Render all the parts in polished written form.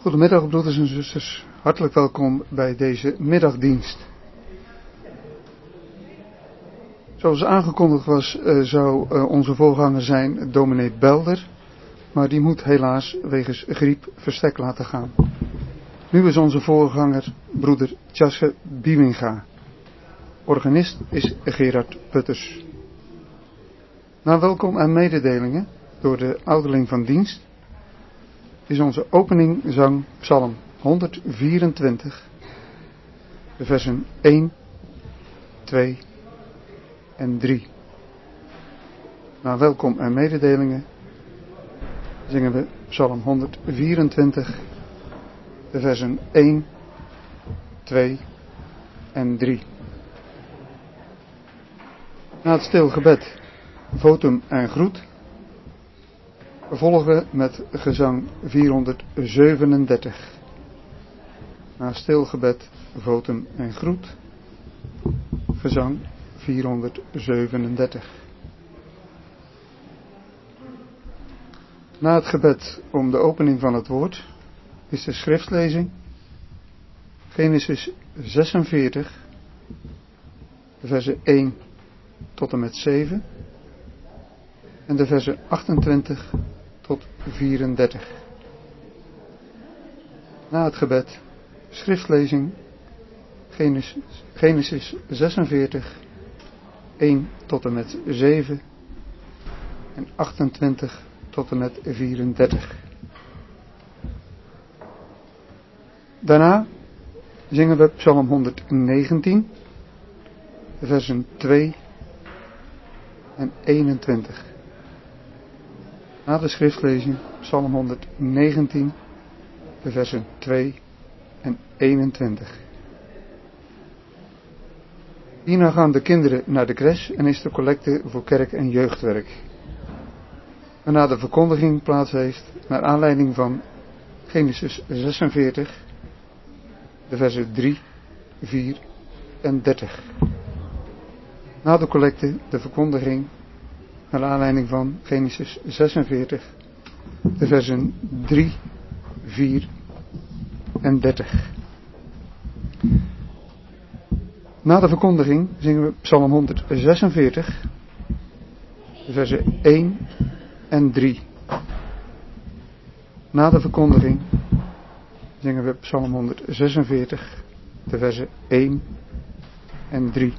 Goedemiddag broeders en zusters, hartelijk welkom bij deze middagdienst. Zoals aangekondigd was, zou onze voorganger zijn dominee Belder, maar die moet helaas wegens griep verstek laten gaan. Nu is onze voorganger broeder Tjasse Biewinga. Organist is Gerard Putters. Na welkom en mededelingen door de ouderling van dienst is onze openingzang Psalm 124, de versen 1, 2 en 3. Na welkom en mededelingen zingen we Psalm 124, de versen 1, 2 en 3. Na het stil gebed, votum en groet, volgen we met gezang 437. Na stilgebed, votum en groet, gezang 437. Na het gebed om de opening van het woord is de schriftlezing Genesis 46, de versen 1 tot en met 7 en de versen 28 tot 34. Na het gebed schriftlezing Genesis 46, 1 tot en met 7 en 28 tot en met 34. Daarna zingen we Psalm 119, versen 2 en 21. Na de schriftlezing Psalm 119, de versen 2 en 21. Hierna gaan de kinderen naar de crash en is de collecte voor kerk- en jeugdwerk. Waarna de verkondiging plaats heeft naar aanleiding van Genesis 46, de versen 3, 4 en 30. Na de collecte de verkondiging naar aanleiding van Genesis 46, de versen 3, 4 en 30. Na de verkondiging zingen we Psalm 146, de versen 1 en 3. Na de verkondiging zingen we Psalm 146, de versen 1 en 3.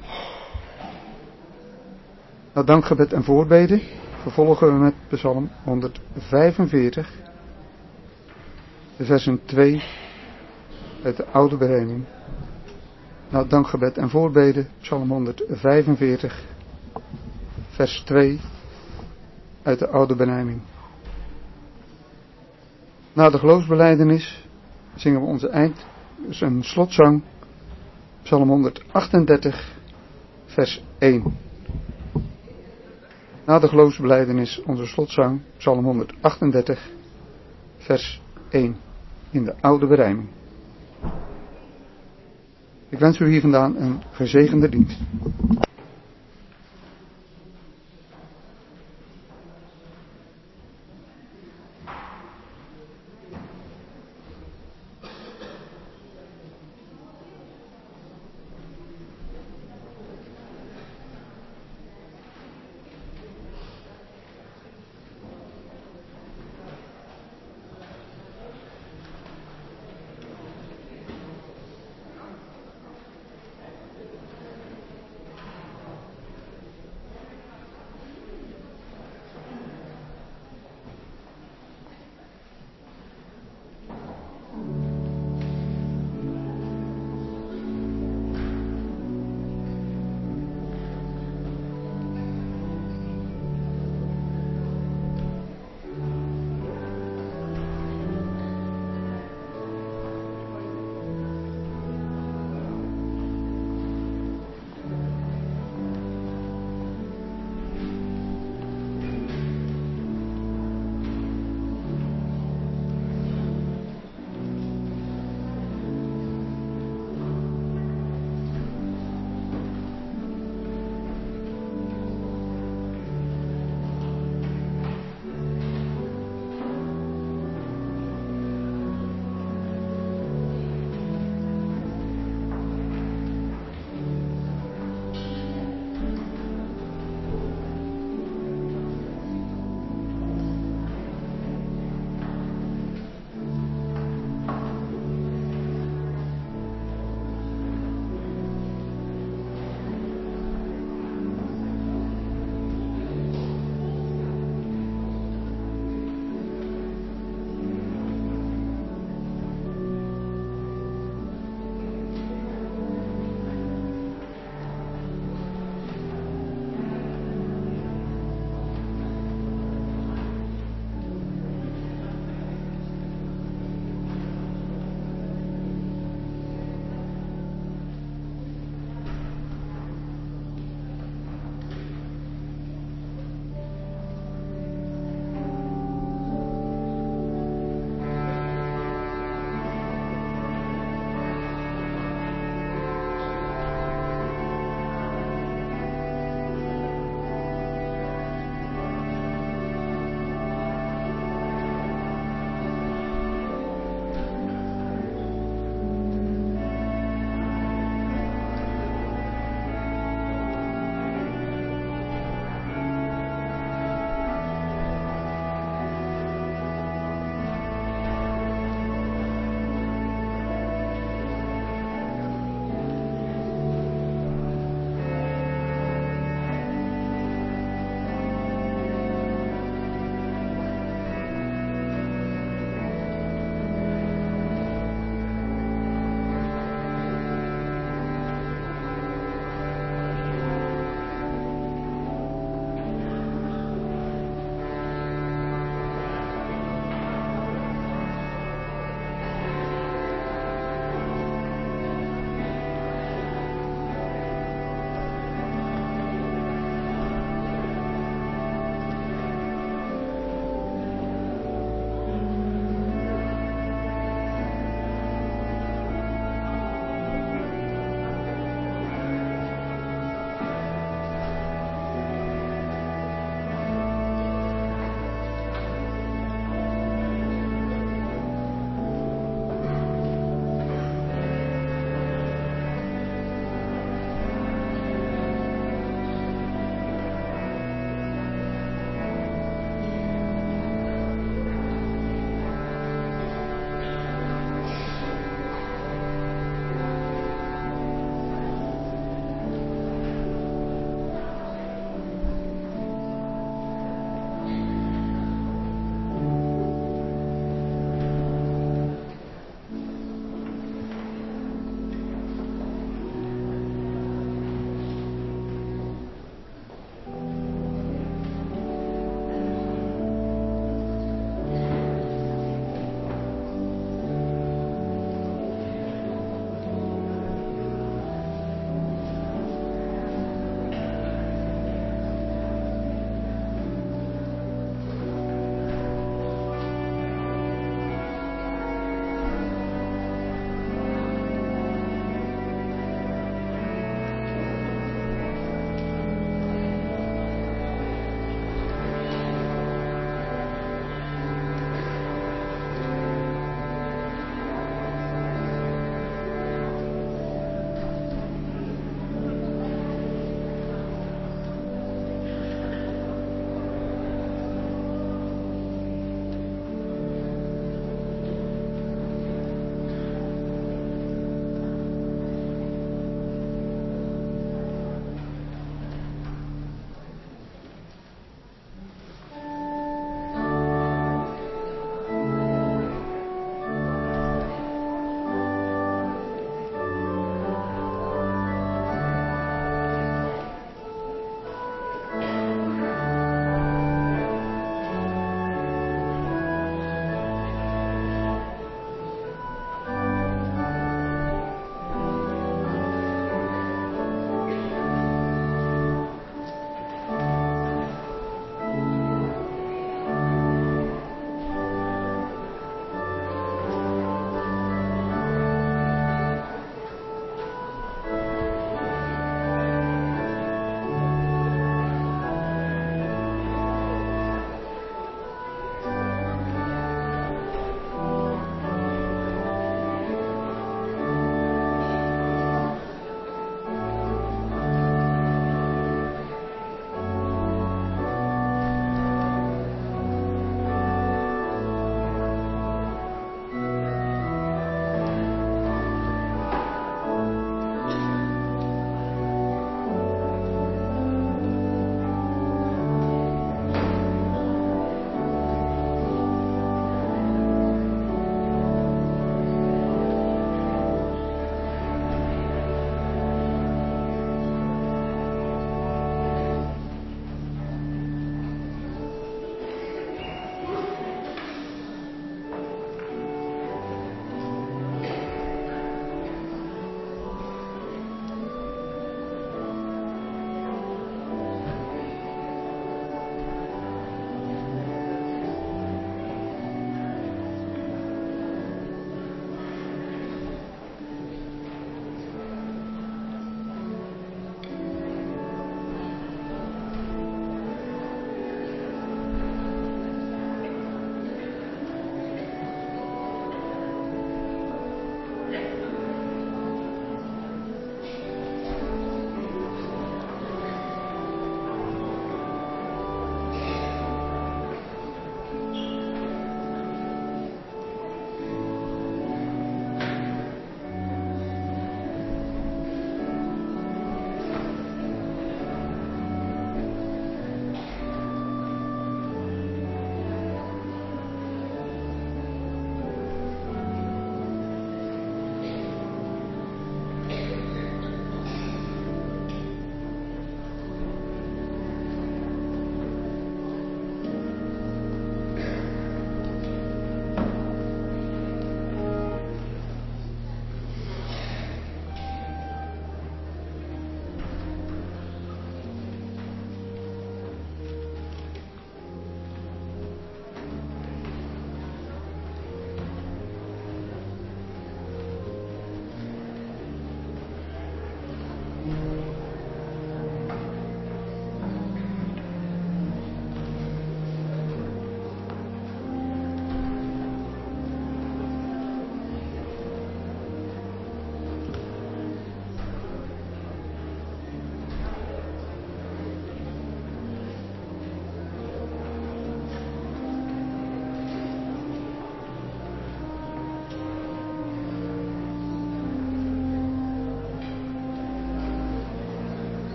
Na dankgebed en voorbeden vervolgen we met Psalm 145, de versen 2 uit de oude berijming. Na dankgebed en voorbeden Psalm 145, vers 2 uit de oude benijming. Na de geloofsbelijdenis zingen we onze een slotzang, Psalm 138, vers 1. Na de geloofsbelijdenis onze slotzang, Psalm 138, vers 1, in de oude berijming. Ik wens u hier vandaan een gezegende dienst.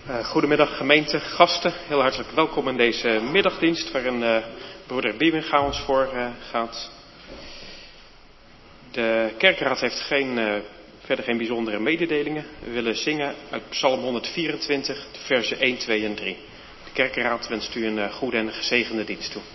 Goedemiddag gemeente, gasten. Heel hartelijk welkom in deze middagdienst waarin broeder Biebenga ons voor gaat. De kerkraad heeft verder geen bijzondere mededelingen. We willen zingen uit Psalm 124, versen 1, 2 en 3. De kerkraad wenst u een goede en gezegende dienst toe.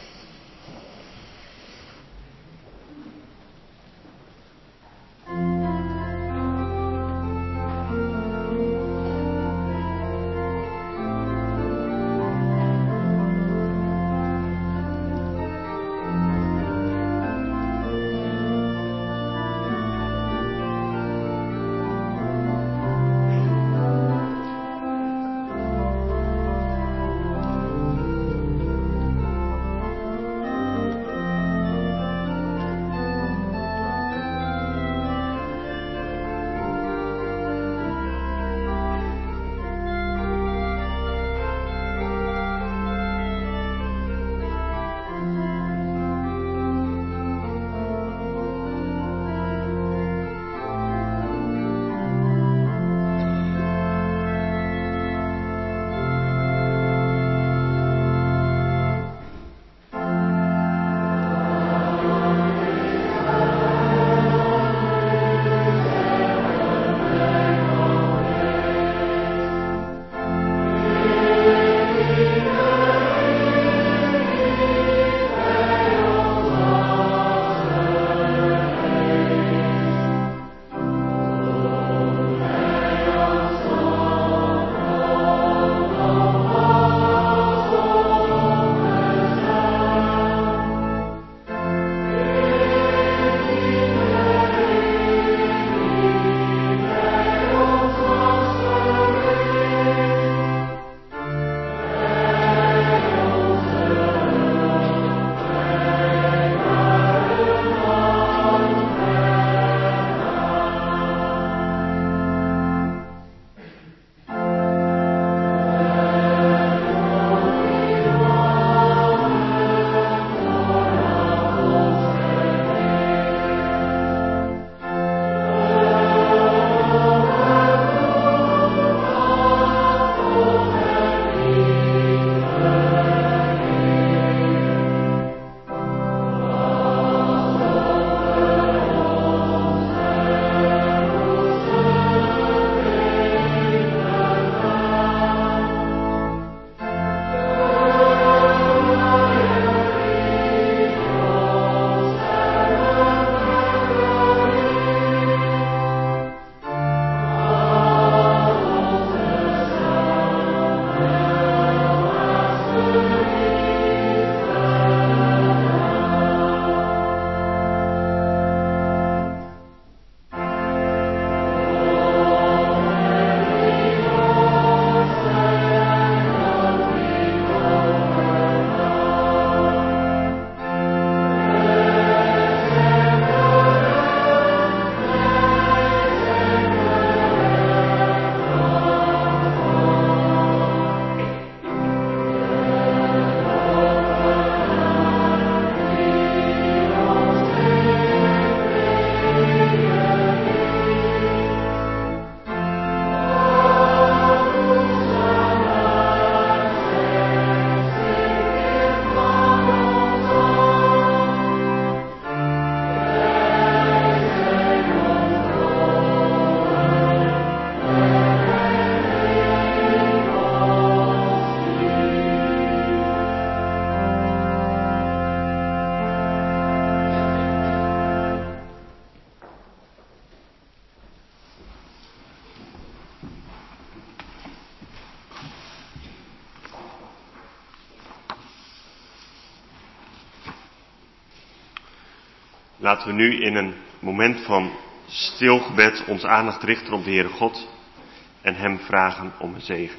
Laten we nu in een moment van stilgebed onze aandacht richten op de Heere God en Hem vragen om een zegen.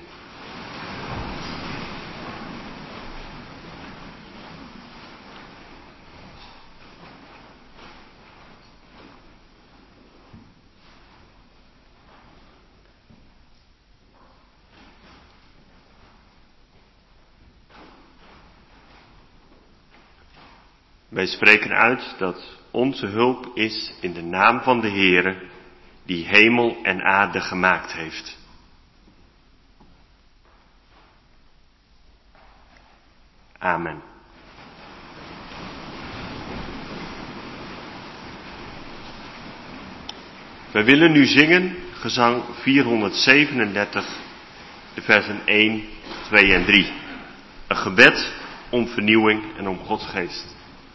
Wij spreken uit dat onze hulp is in de naam van de Heere, die hemel en aarde gemaakt heeft. Amen. We willen nu zingen gezang 437, de versen 1, 2 en 3. Een gebed om vernieuwing en om Gods geest.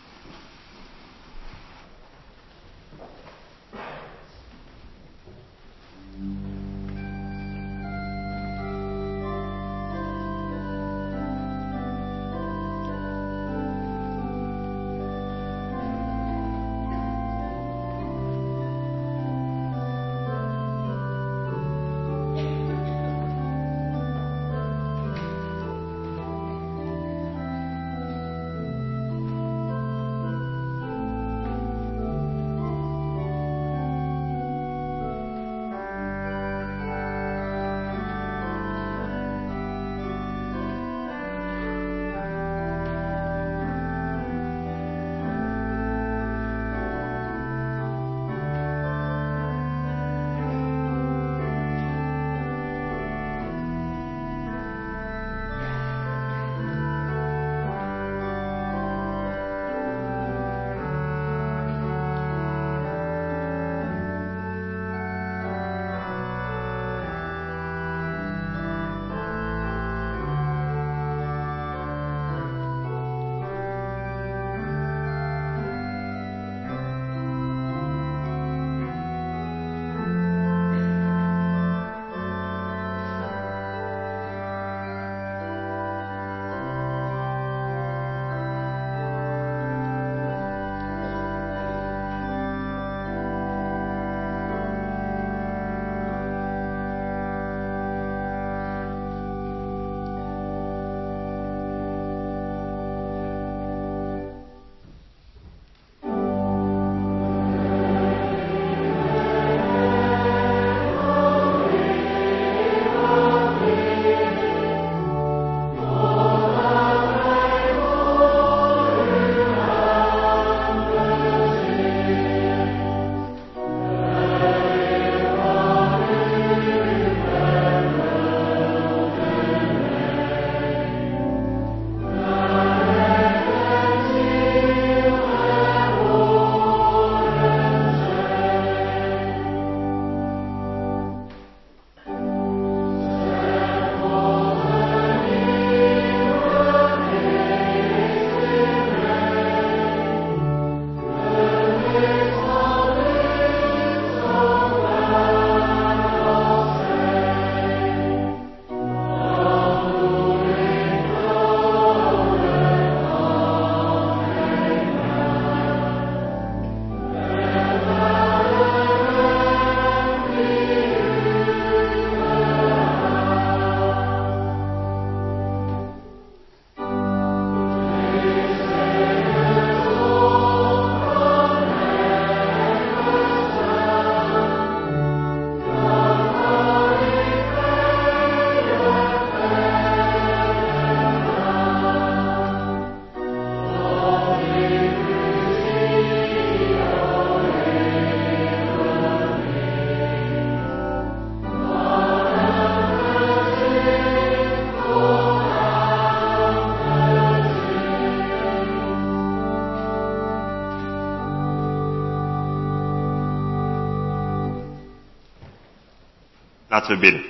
Laten we bidden.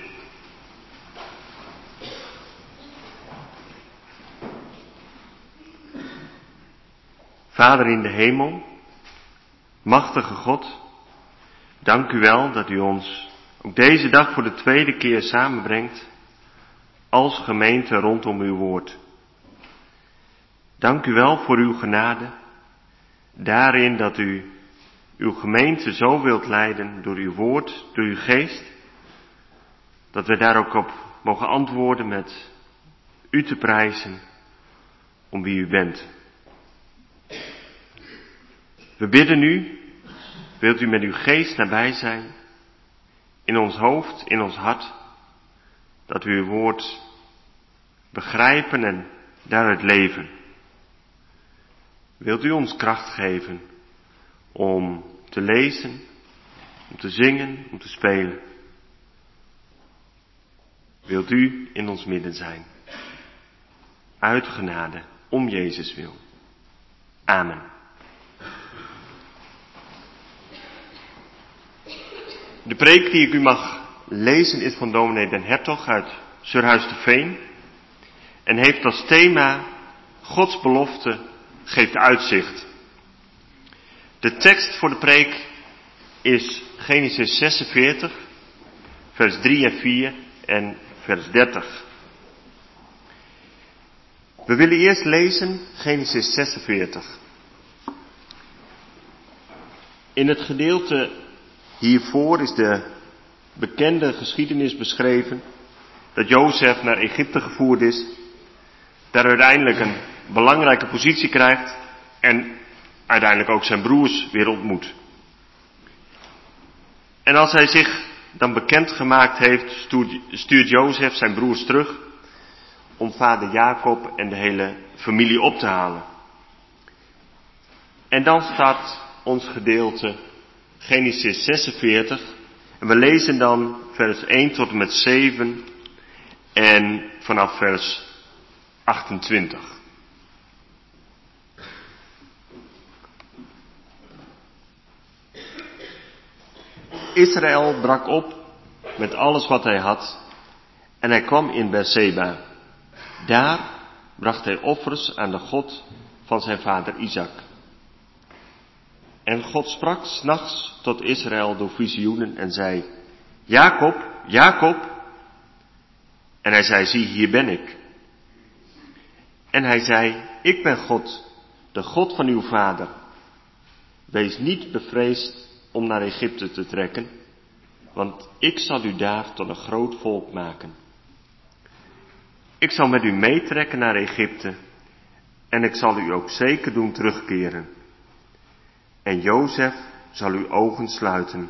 Vader in de hemel, machtige God, dank u wel dat u ons ook deze dag voor de tweede keer samenbrengt als gemeente rondom uw woord. Dank u wel voor uw genade, daarin dat u uw gemeente zo wilt leiden door uw woord, door uw geest, dat wij daar ook op mogen antwoorden met u te prijzen om wie u bent. We bidden u, wilt u met uw geest nabij zijn, in ons hoofd, in ons hart, dat we uw woord begrijpen en daaruit leven. Wilt u ons kracht geven om te lezen, om te zingen, om te spelen. Wilt u in ons midden zijn. Uit genade. om Jezus wil. Amen. De preek die ik u mag lezen is van dominee Den Hertog uit Surhuis de Veen en heeft als thema Gods belofte geeft uitzicht. De tekst voor de preek is Genesis 46, vers 3 en 4 en vers 30. We willen eerst lezen Genesis 46. In het gedeelte hiervoor is de bekende geschiedenis beschreven dat Jozef naar Egypte gevoerd is, daar uiteindelijk een belangrijke positie krijgt en uiteindelijk ook zijn broers weer ontmoet. En als hij zich dan bekend gemaakt heeft, stuurt Jozef zijn broers terug om vader Jacob en de hele familie op te halen. En dan start ons gedeelte Genesis 46 en we lezen dan vers 1 tot en met 7 en vanaf vers 28. Israël brak op met alles wat hij had en hij kwam in Beerseba. Daar bracht hij offers aan de God van zijn vader Isaac. En God sprak 's nachts tot Israël door visioenen en zei: Jacob, Jacob. En hij zei: zie, hier ben ik. En hij zei: ik ben God, de God van uw vader. Wees niet bevreesd om naar Egypte te trekken, want ik zal u daar tot een groot volk maken. Ik zal met u meetrekken naar Egypte en ik zal u ook zeker doen terugkeren. En Jozef zal uw ogen sluiten.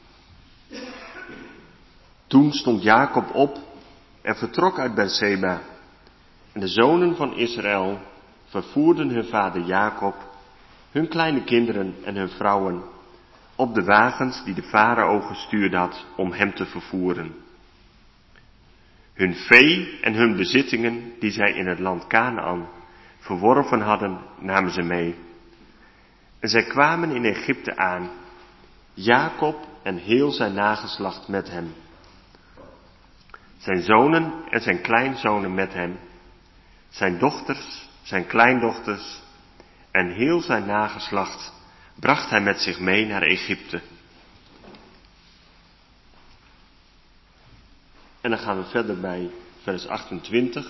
Toen stond Jacob op en vertrok uit Beerseba. En de zonen van Israël vervoerden hun vader Jacob, hun kleine kinderen en hun vrouwen op de wagens die de farao gestuurd had om hem te vervoeren. Hun vee en hun bezittingen die zij in het land Kanaan verworven hadden, namen ze mee. En zij kwamen in Egypte aan, Jacob en heel zijn nageslacht met hem. Zijn zonen en zijn kleinzonen met hem, zijn dochters, zijn kleindochters en heel zijn nageslacht bracht hij met zich mee naar Egypte. En dan gaan we verder bij vers 28.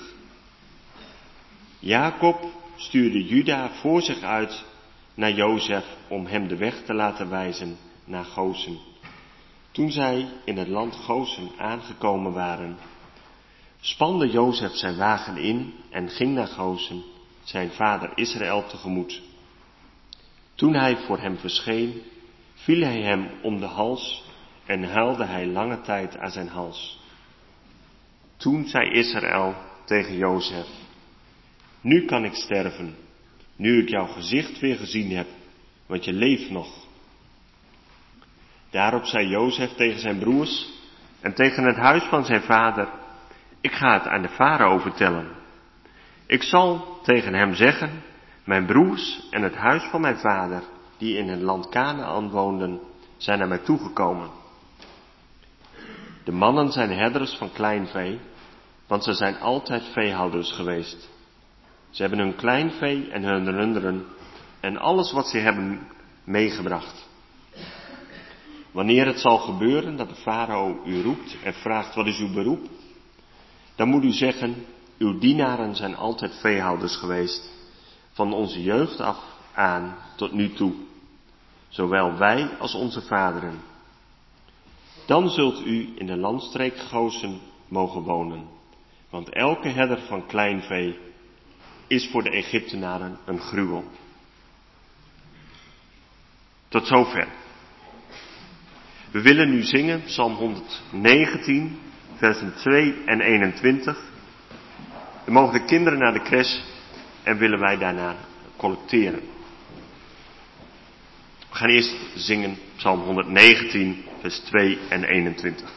Jacob stuurde Juda voor zich uit naar Jozef om hem de weg te laten wijzen naar Gosen. Toen zij in het land Gosen aangekomen waren, spande Jozef zijn wagen in en ging naar Gosen, zijn vader Israël tegemoet. Toen hij voor hem verscheen, viel hij hem om de hals en huilde hij lange tijd aan zijn hals. Toen zei Israël tegen Jozef: nu kan ik sterven, nu ik jouw gezicht weer gezien heb, want je leeft nog. Daarop zei Jozef tegen zijn broers en tegen het huis van zijn vader: ik ga het aan de farao vertellen. Ik zal tegen hem zeggen: mijn broers en het huis van mijn vader, die in het land Kanaan woonden, zijn naar mij toegekomen. De mannen zijn herders van klein vee, want ze zijn altijd veehouders geweest. Ze hebben hun kleinvee en hun runderen en alles wat ze hebben meegebracht. Wanneer het zal gebeuren dat de farao u roept en vraagt: wat is uw beroep? Dan moet u zeggen: uw dienaren zijn altijd veehouders geweest, van onze jeugd af aan tot nu toe, zowel wij als onze vaderen. Dan zult u in de landstreek Gosen mogen wonen, want elke herder van kleinvee is voor de Egyptenaren een gruwel. Tot zover. We willen nu zingen Psalm 119, versen 2 en 21. Dan mogen de kinderen naar de crash en willen wij daarna collecteren. We gaan eerst zingen Psalm 119, vers 2 en 21.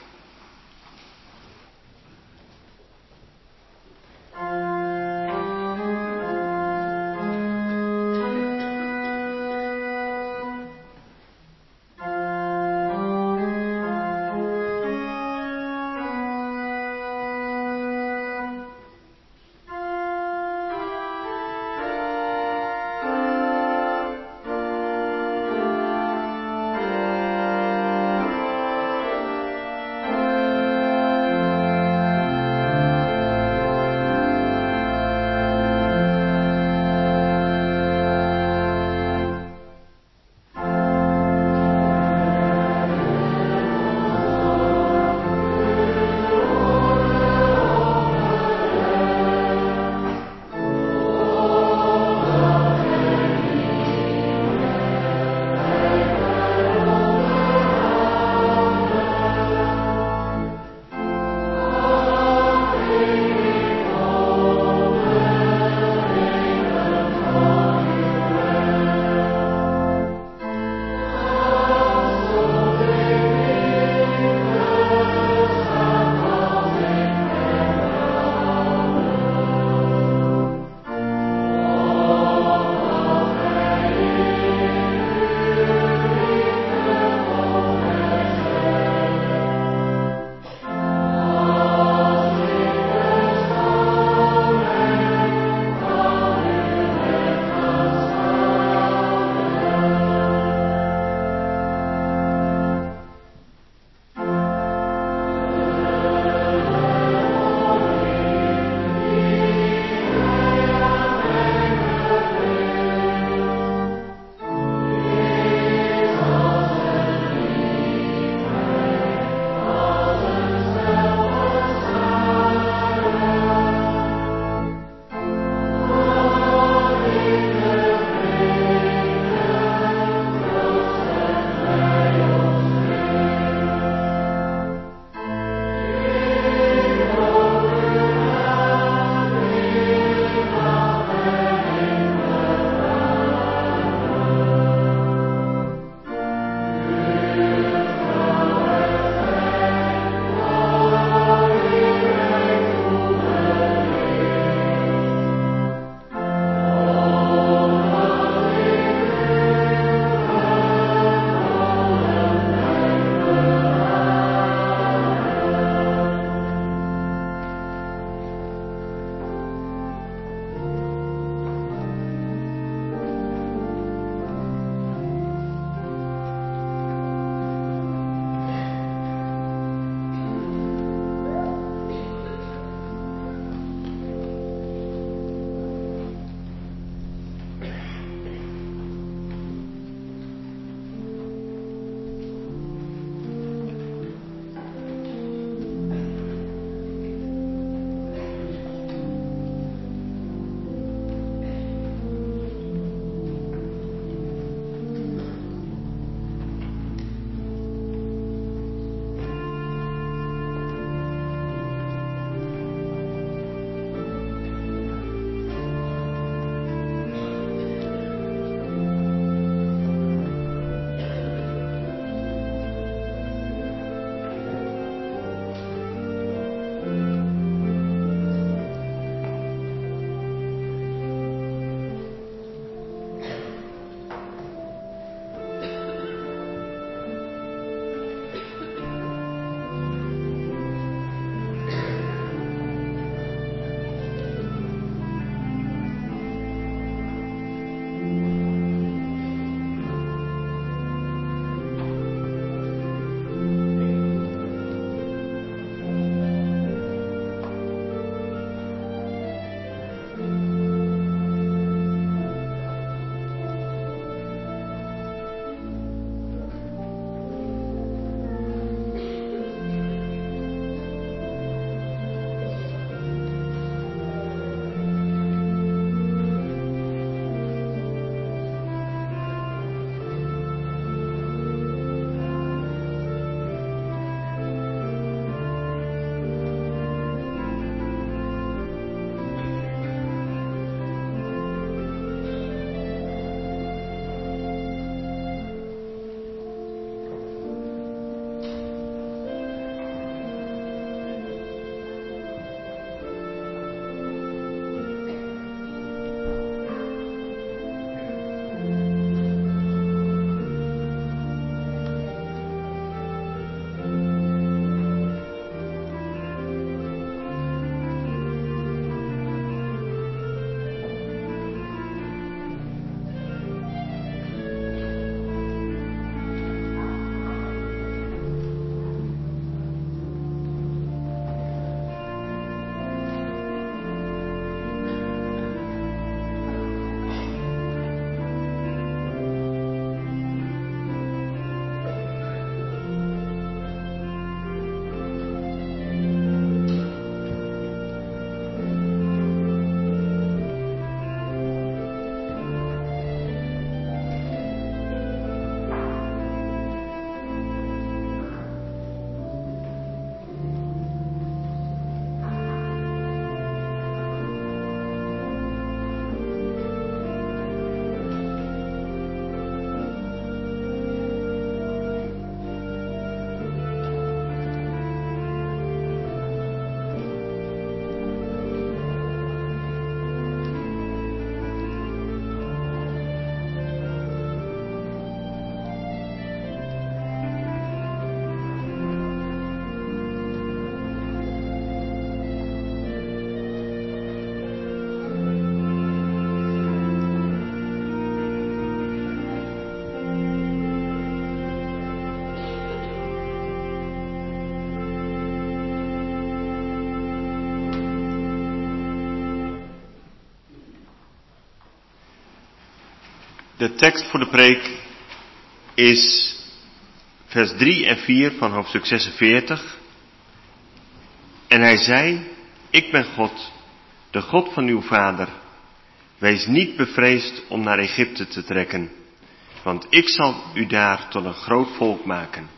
De tekst voor de preek is vers 3 en 4 van hoofdstuk 46. En hij zei, ik ben God, de God van uw vader. Wees niet bevreesd om naar Egypte te trekken, want ik zal u daar tot een groot volk maken.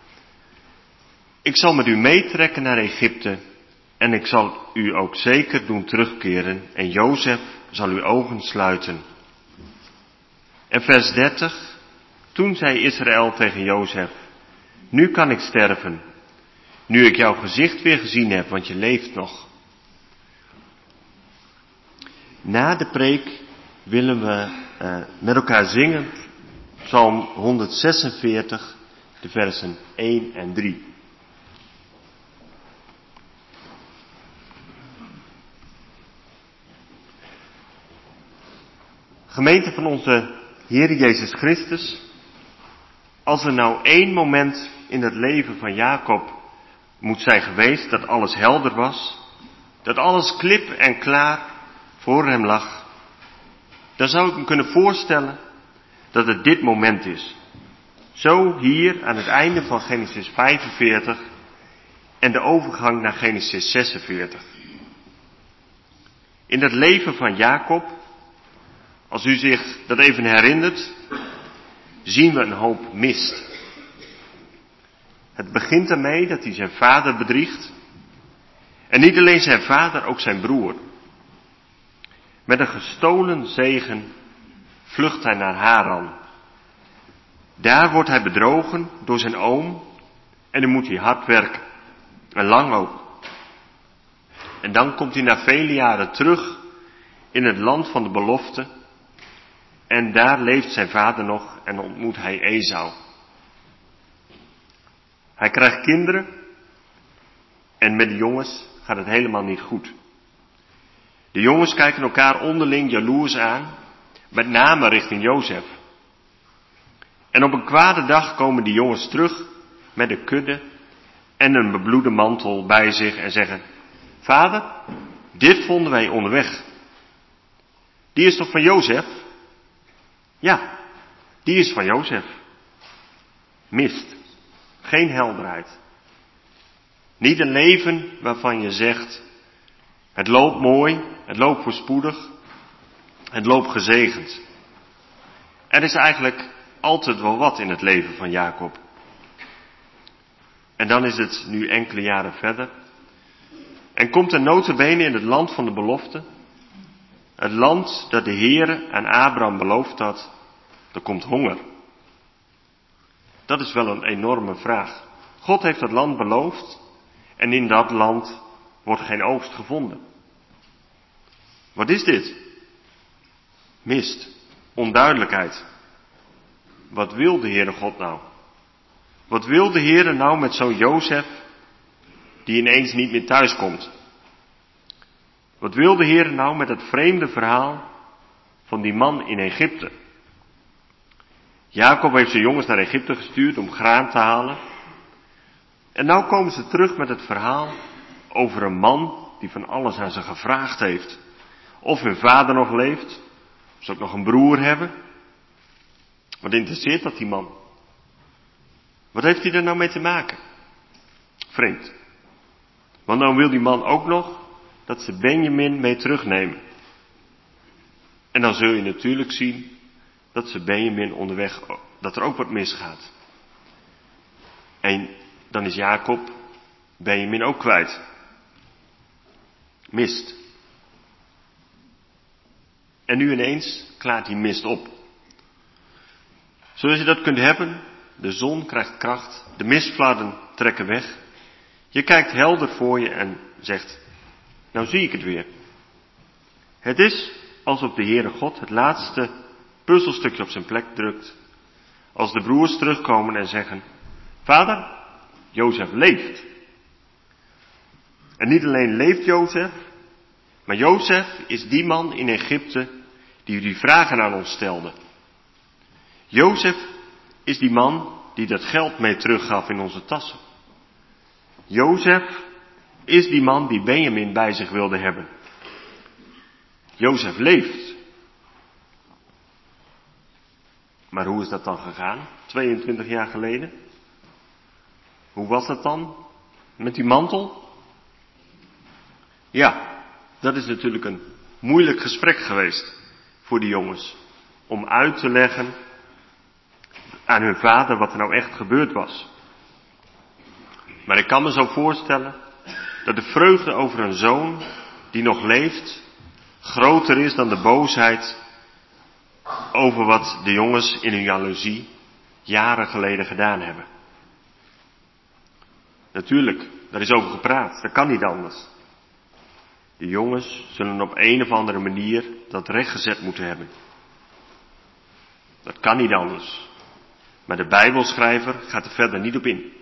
Ik zal met u meetrekken naar Egypte en ik zal u ook zeker doen terugkeren en Jozef zal uw ogen sluiten. En vers 30, toen zei Israël tegen Jozef, nu kan ik sterven, nu ik jouw gezicht weer gezien heb, want je leeft nog. Na de preek willen we met elkaar zingen Psalm 146, de versen 1 en 3. Gemeente van onze Heer Jezus Christus, als er nou één moment in het leven van Jacob moet zijn geweest dat alles helder was, dat alles klip en klaar voor hem lag, dan zou ik me kunnen voorstellen dat het dit moment is. Zo hier aan het einde van Genesis 45 en de overgang naar Genesis 46. In het leven van Jacob, als u zich dat even herinnert, zien we een hoop mist. Het begint ermee dat hij zijn vader bedriegt. En niet alleen zijn vader, ook zijn broer. Met een gestolen zegen vlucht hij naar Haran. Daar wordt hij bedrogen door zijn oom en dan moet hij hard werken. En lang ook. En dan komt hij na vele jaren terug in het land van de belofte. En daar leeft zijn vader nog en ontmoet hij Esau. Hij krijgt kinderen en met de jongens gaat het helemaal niet goed. De jongens kijken elkaar onderling jaloers aan, met name richting Jozef. En op een kwade dag komen die jongens terug met een kudde en een bebloede mantel bij zich en zeggen, vader, dit vonden wij onderweg. Die is toch van Jozef? Ja, die is van Jozef. Mist. Geen helderheid. Niet een leven waarvan je zegt, het loopt mooi, het loopt voorspoedig, het loopt gezegend. Er is eigenlijk altijd wel wat in het leven van Jacob. En dan is het nu enkele jaren verder. En komt er nota bene in het land van de belofte. Het land dat de Heere aan Abraham beloofd had. Er komt honger. Dat is wel een enorme vraag. God heeft dat land beloofd. En in dat land wordt geen oogst gevonden. Wat is dit? Mist. Onduidelijkheid. Wat wil de Heere God nou? Wat wil de Heere nou met zo'n Jozef die ineens niet meer thuis komt? Wat wil de Heere nou met het vreemde verhaal van die man in Egypte? Jacob heeft zijn jongens naar Egypte gestuurd om graan te halen. En nou komen ze terug met het verhaal over een man die van alles aan ze gevraagd heeft. Of hun vader nog leeft, of ze ook nog een broer hebben. Wat interesseert dat die man? Wat heeft hij er nou mee te maken? Vreemd. Want dan wil die man ook nog dat ze Benjamin mee terugnemen. En dan zul je natuurlijk zien dat ze Benjamin onderweg, dat er ook wat misgaat. En dan is Jacob Benjamin ook kwijt. Mist. En nu ineens klaart die mist op. Zoals je dat kunt hebben, de zon krijgt kracht, de mistvladen trekken weg. Je kijkt helder voor je en zegt, nou zie ik het weer. Het is alsof de Heere God het laatste puzzelstukje op zijn plek drukt. Als de broers terugkomen en zeggen, vader, Jozef leeft. En niet alleen leeft Jozef, maar Jozef is die man in Egypte die vragen aan ons stelde. Jozef is die man die dat geld mee teruggaf in onze tassen. Jozef is die man die Benjamin bij zich wilde hebben. Jozef leeft. Maar hoe is dat dan gegaan, 22 jaar geleden? Hoe was dat dan met die mantel? Ja, dat is natuurlijk een moeilijk gesprek geweest voor die jongens. Om uit te leggen aan hun vader wat er nou echt gebeurd was. Maar ik kan me zo voorstellen dat de vreugde over een zoon die nog leeft groter is dan de boosheid over wat de jongens in hun jaloezie jaren geleden gedaan hebben. Natuurlijk, daar is over gepraat, dat kan niet anders. De jongens zullen op een of andere manier dat rechtgezet moeten hebben. Dat kan niet anders. Maar de Bijbelschrijver gaat er verder niet op in.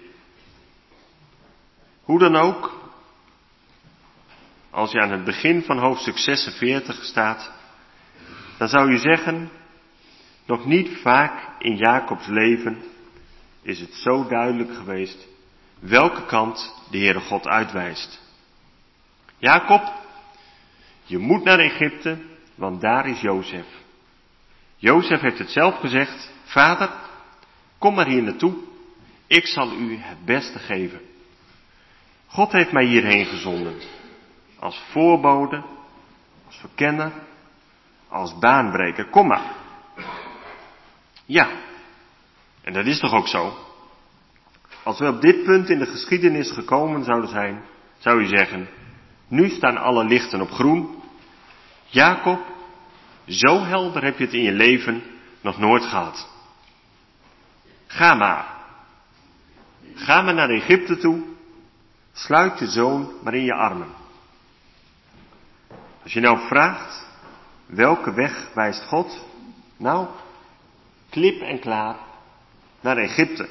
Hoe dan ook, als je aan het begin van hoofdstuk 46 staat, dan zou je zeggen, nog niet vaak in Jacobs leven is het zo duidelijk geweest welke kant de Heere God uitwijst. Jacob, je moet naar Egypte, want daar is Jozef. Jozef heeft het zelf gezegd, vader, kom maar hier naartoe, ik zal u het beste geven. God heeft mij hierheen gezonden, als voorbode, als verkenner, als baanbreker, kom maar. Ja, en dat is toch ook zo? Als we op dit punt in de geschiedenis gekomen zouden zijn, zou je zeggen, nu staan alle lichten op groen. Jacob, zo helder heb je het in je leven nog nooit gehad. Ga maar. Ga maar naar Egypte toe. Sluit je zoon maar in je armen. Als je nou vraagt, welke weg wijst God? Nou, klip en klaar naar Egypte.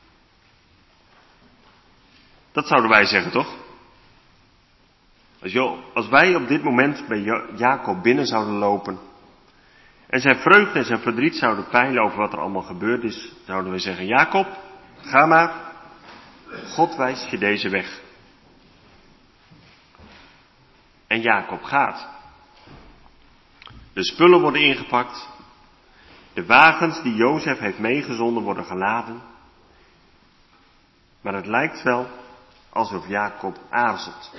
Dat zouden wij zeggen, toch? Als wij op dit moment bij Jacob binnen zouden lopen en zijn vreugde en zijn verdriet zouden peilen over wat er allemaal gebeurd is, zouden we zeggen, Jacob, ga maar, God wijst je deze weg. En Jacob gaat. De spullen worden ingepakt, de wagens die Jozef heeft meegezonden worden geladen, maar het lijkt wel alsof Jacob aarzelt.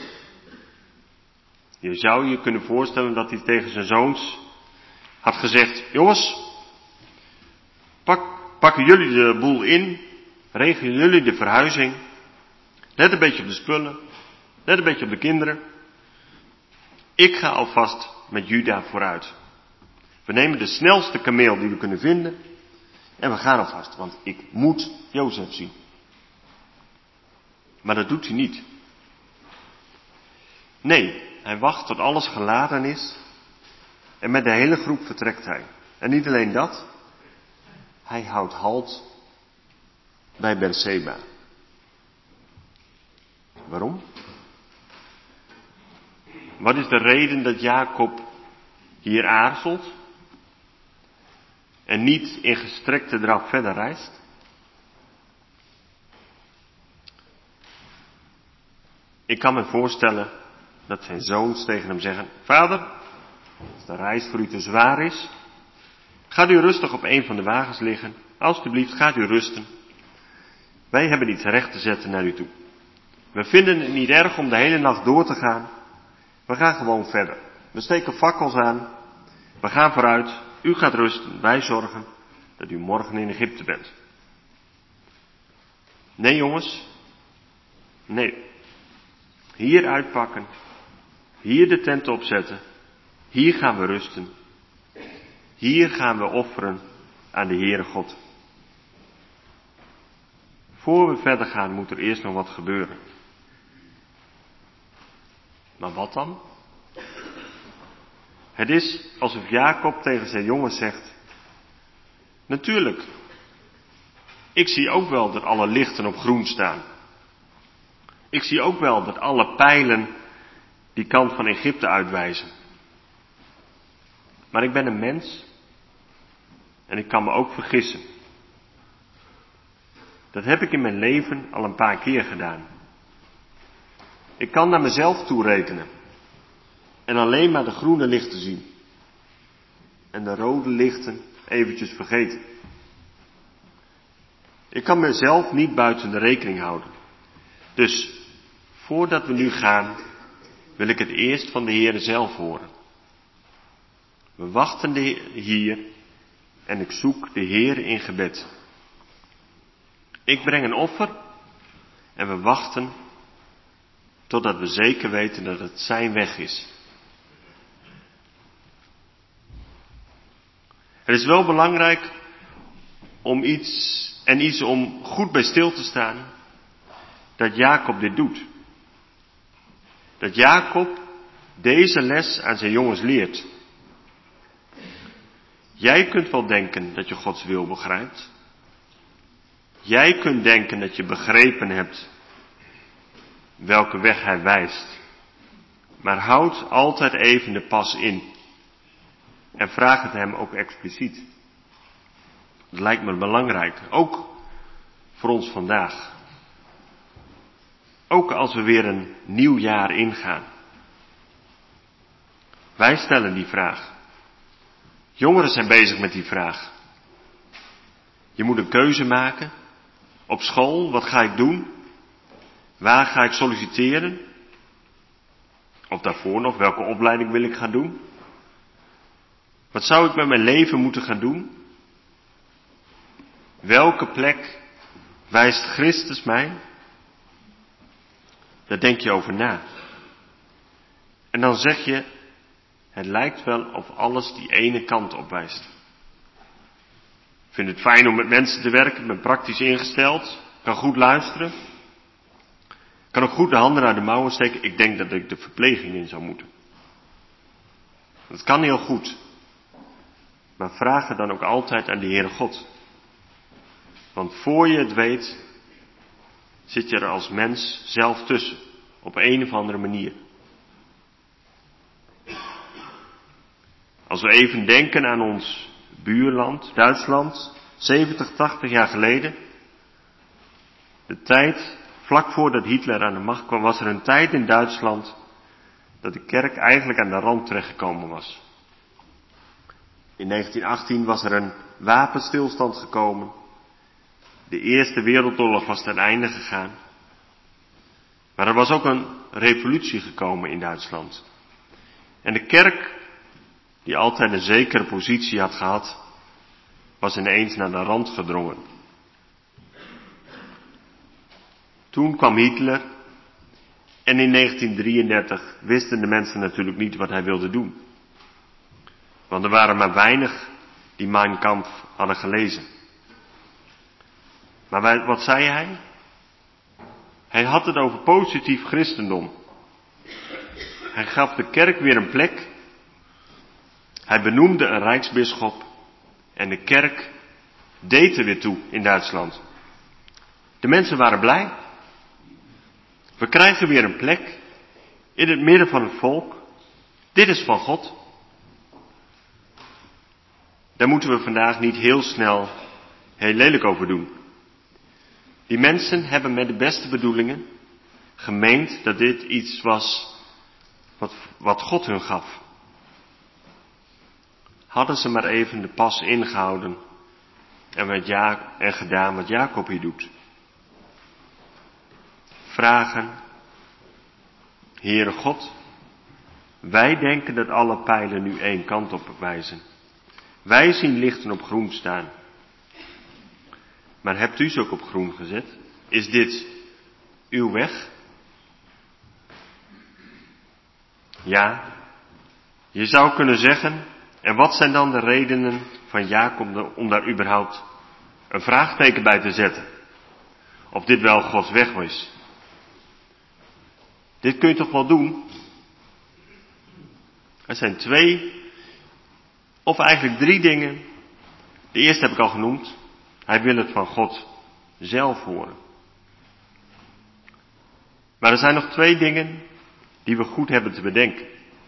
Je zou je kunnen voorstellen dat hij tegen zijn zoons had gezegd, jongens, pakken jullie de boel in, regelen jullie de verhuizing, let een beetje op de spullen, let een beetje op de kinderen. Ik ga alvast met Juda vooruit. We nemen de snelste kameel die we kunnen vinden en we gaan alvast, want ik moet Jozef zien. Maar dat doet hij niet. Nee, hij wacht tot alles geladen is en met de hele groep vertrekt hij. En niet alleen dat, hij houdt halt bij Berseba. Waarom? Wat is de reden dat Jacob hier aarzelt en niet in gestrekte draf verder reist? Ik kan me voorstellen dat zijn zoons tegen hem zeggen, vader, als de reis voor u te zwaar is, gaat u rustig op een van de wagens liggen, alstublieft gaat u rusten. Wij hebben iets recht te zetten naar u toe. We vinden het niet erg om de hele nacht door te gaan. We gaan gewoon verder. We steken fakkels aan. We gaan vooruit. U gaat rusten. Wij zorgen dat u morgen in Egypte bent. Nee jongens. Nee. Hier uitpakken. Hier de tent opzetten. Hier gaan we rusten. Hier gaan we offeren aan de Heere God. Voor we verder gaan moet er eerst nog wat gebeuren. Maar wat dan? Het is alsof Jacob tegen zijn jongens zegt, natuurlijk, ik zie ook wel dat alle lichten op groen staan. Ik zie ook wel dat alle pijlen die kant van Egypte uitwijzen. Maar ik ben een mens en ik kan me ook vergissen. Dat heb ik in mijn leven al een paar keer gedaan. Ik kan naar mezelf toerekenen en alleen maar de groene lichten zien. En de rode lichten eventjes vergeten. Ik kan mezelf niet buiten de rekening houden. Dus voordat we nu gaan, wil ik het eerst van de Heere zelf horen. We wachten hier en ik zoek de Heere in gebed. Ik breng een offer en we wachten totdat we zeker weten dat het zijn weg is. Het is wel belangrijk om iets om goed bij stil te staan, dat Jacob dit doet. Dat Jacob deze les aan zijn jongens leert. Jij kunt wel denken dat je Gods wil begrijpt. Jij kunt denken dat je begrepen hebt welke weg hij wijst. Maar houd altijd even de pas in. En vraag het hem ook expliciet. Dat lijkt me belangrijk. Ook voor ons vandaag. Ook als we weer een nieuw jaar ingaan. Wij stellen die vraag. Jongeren zijn bezig met die vraag. Je moet een keuze maken. Op school, wat ga ik doen? Waar ga ik solliciteren? Of daarvoor nog, welke opleiding wil ik gaan doen? Wat zou ik met mijn leven moeten gaan doen? Welke plek wijst Christus mij? Daar denk je over na. En dan zeg je, het lijkt wel of alles die ene kant op wijst. Ik vind het fijn om met mensen te werken, ik ben praktisch ingesteld, kan goed luisteren. Kan ook goed de handen naar de mouwen steken. Ik denk dat ik de verpleging in zou moeten. Dat kan heel goed. Maar vraag het dan ook altijd aan de Heere God. Want voor je het weet, zit je er als mens zelf tussen. Op een of andere manier. Als we even denken aan ons buurland, Duitsland, 70, 80 jaar geleden. De tijd, vlak voordat Hitler aan de macht kwam, was er een tijd in Duitsland dat de kerk eigenlijk aan de rand terechtgekomen was. In 1918 was er een wapenstilstand gekomen. De Eerste Wereldoorlog was ten einde gegaan. Maar er was ook een revolutie gekomen in Duitsland. En de kerk, die altijd een zekere positie had gehad, was ineens naar de rand gedrongen. Toen kwam Hitler en in 1933 wisten de mensen natuurlijk niet wat hij wilde doen. Want er waren maar weinig die Mein Kampf hadden gelezen. Maar wat zei hij? Hij had het over positief christendom. Hij gaf de kerk weer een plek. Hij benoemde een rijksbisschop. En de kerk deed er weer toe in Duitsland. De mensen waren blij. We krijgen weer een plek in het midden van het volk. Dit is van God. Daar moeten we vandaag niet heel snel heel lelijk over doen. Die mensen hebben met de beste bedoelingen gemeend dat dit iets was wat God hun gaf. Hadden ze maar even de pas ingehouden en gedaan wat Jacob hier doet. Vragen, Heere God, wij denken dat alle pijlen nu één kant op wijzen. Wij zien lichten op groen staan. Maar hebt u ze ook op groen gezet? Is dit uw weg? Ja, je zou kunnen zeggen, en wat zijn dan de redenen van Jacob om daar überhaupt een vraagteken bij te zetten? Of dit wel Gods weg is? Dit kun je toch wel doen? Er zijn 2, of eigenlijk 3 dingen. De eerste heb ik al genoemd. Hij wil het van God zelf horen. Maar er zijn nog 2 dingen die we goed hebben te bedenken.